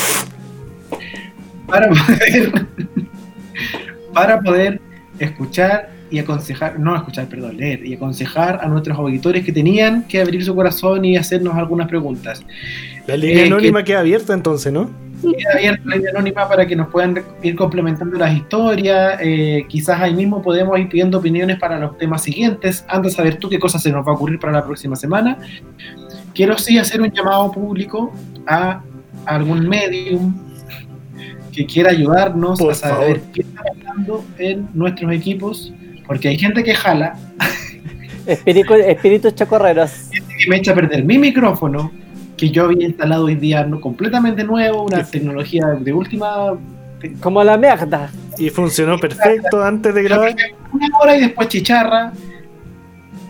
para poder para poder escuchar y aconsejar, no escuchar, perdón, leer y aconsejar a nuestros auditores que tenían que abrir su corazón y hacernos algunas preguntas. La línea Eh, anónima queda abierta entonces, ¿no? Queda abierta la línea anónima para que nos puedan ir complementando las historias. Eh, quizás ahí mismo podemos ir pidiendo opiniones para los temas siguientes. Anda a saber tú qué cosas se nos va a ocurrir para la próxima semana. Quiero sí hacer un llamado público a algún medium que quiera ayudarnos Por a saber favor. qué está pasando en nuestros equipos, porque hay gente que jala, Espíritu, espíritus chocorreros. que me echa a perder mi micrófono, que yo había instalado hoy día no- completamente nuevo, una tecnología de última Como la mierda. Y funcionó perfecto antes de grabar. una hora y después chicharra.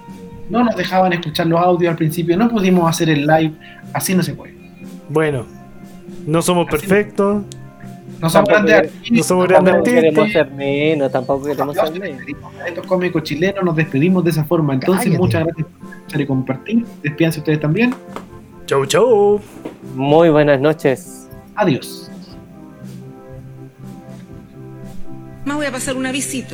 no nos dejaban escuchar los audios al principio, no pudimos hacer el live, así no se puede. Bueno, no somos Así- perfectos. No somos Tampoco grandes no artistas, somos Tampoco grandes queremos artistas. ser menos, tampoco queremos nos ser menos. despedimos de estos cómicos chilenos, nos despedimos de esa forma. Entonces, Cállate. muchas gracias por escuchar y compartir. Despídanse ustedes también. Chau, chau. Muy buenas noches. Adiós. Más voy a pasar un avisito.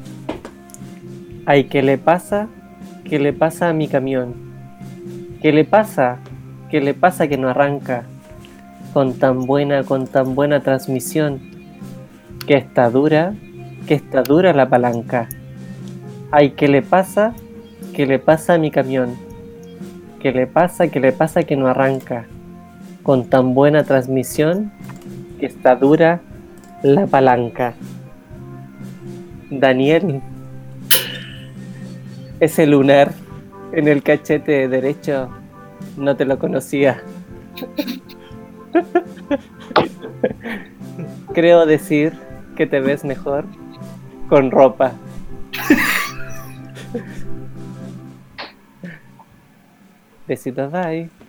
Ay, ¿qué le pasa? ¿Qué le pasa a mi camión? ¿Qué le pasa? ¿Qué le pasa que no arranca? Con tan buena, con tan buena transmisión. Que está dura, que está dura la palanca. Ay, ¿qué le pasa? ¿Qué le pasa a mi camión? ¿Qué le pasa? ¿Qué le pasa que no arranca? Con tan buena transmisión. Que está dura la palanca. Daniel. Ese lunar en el cachete derecho no te lo conocía. Creo decir que te ves mejor con ropa. Besitos, bye.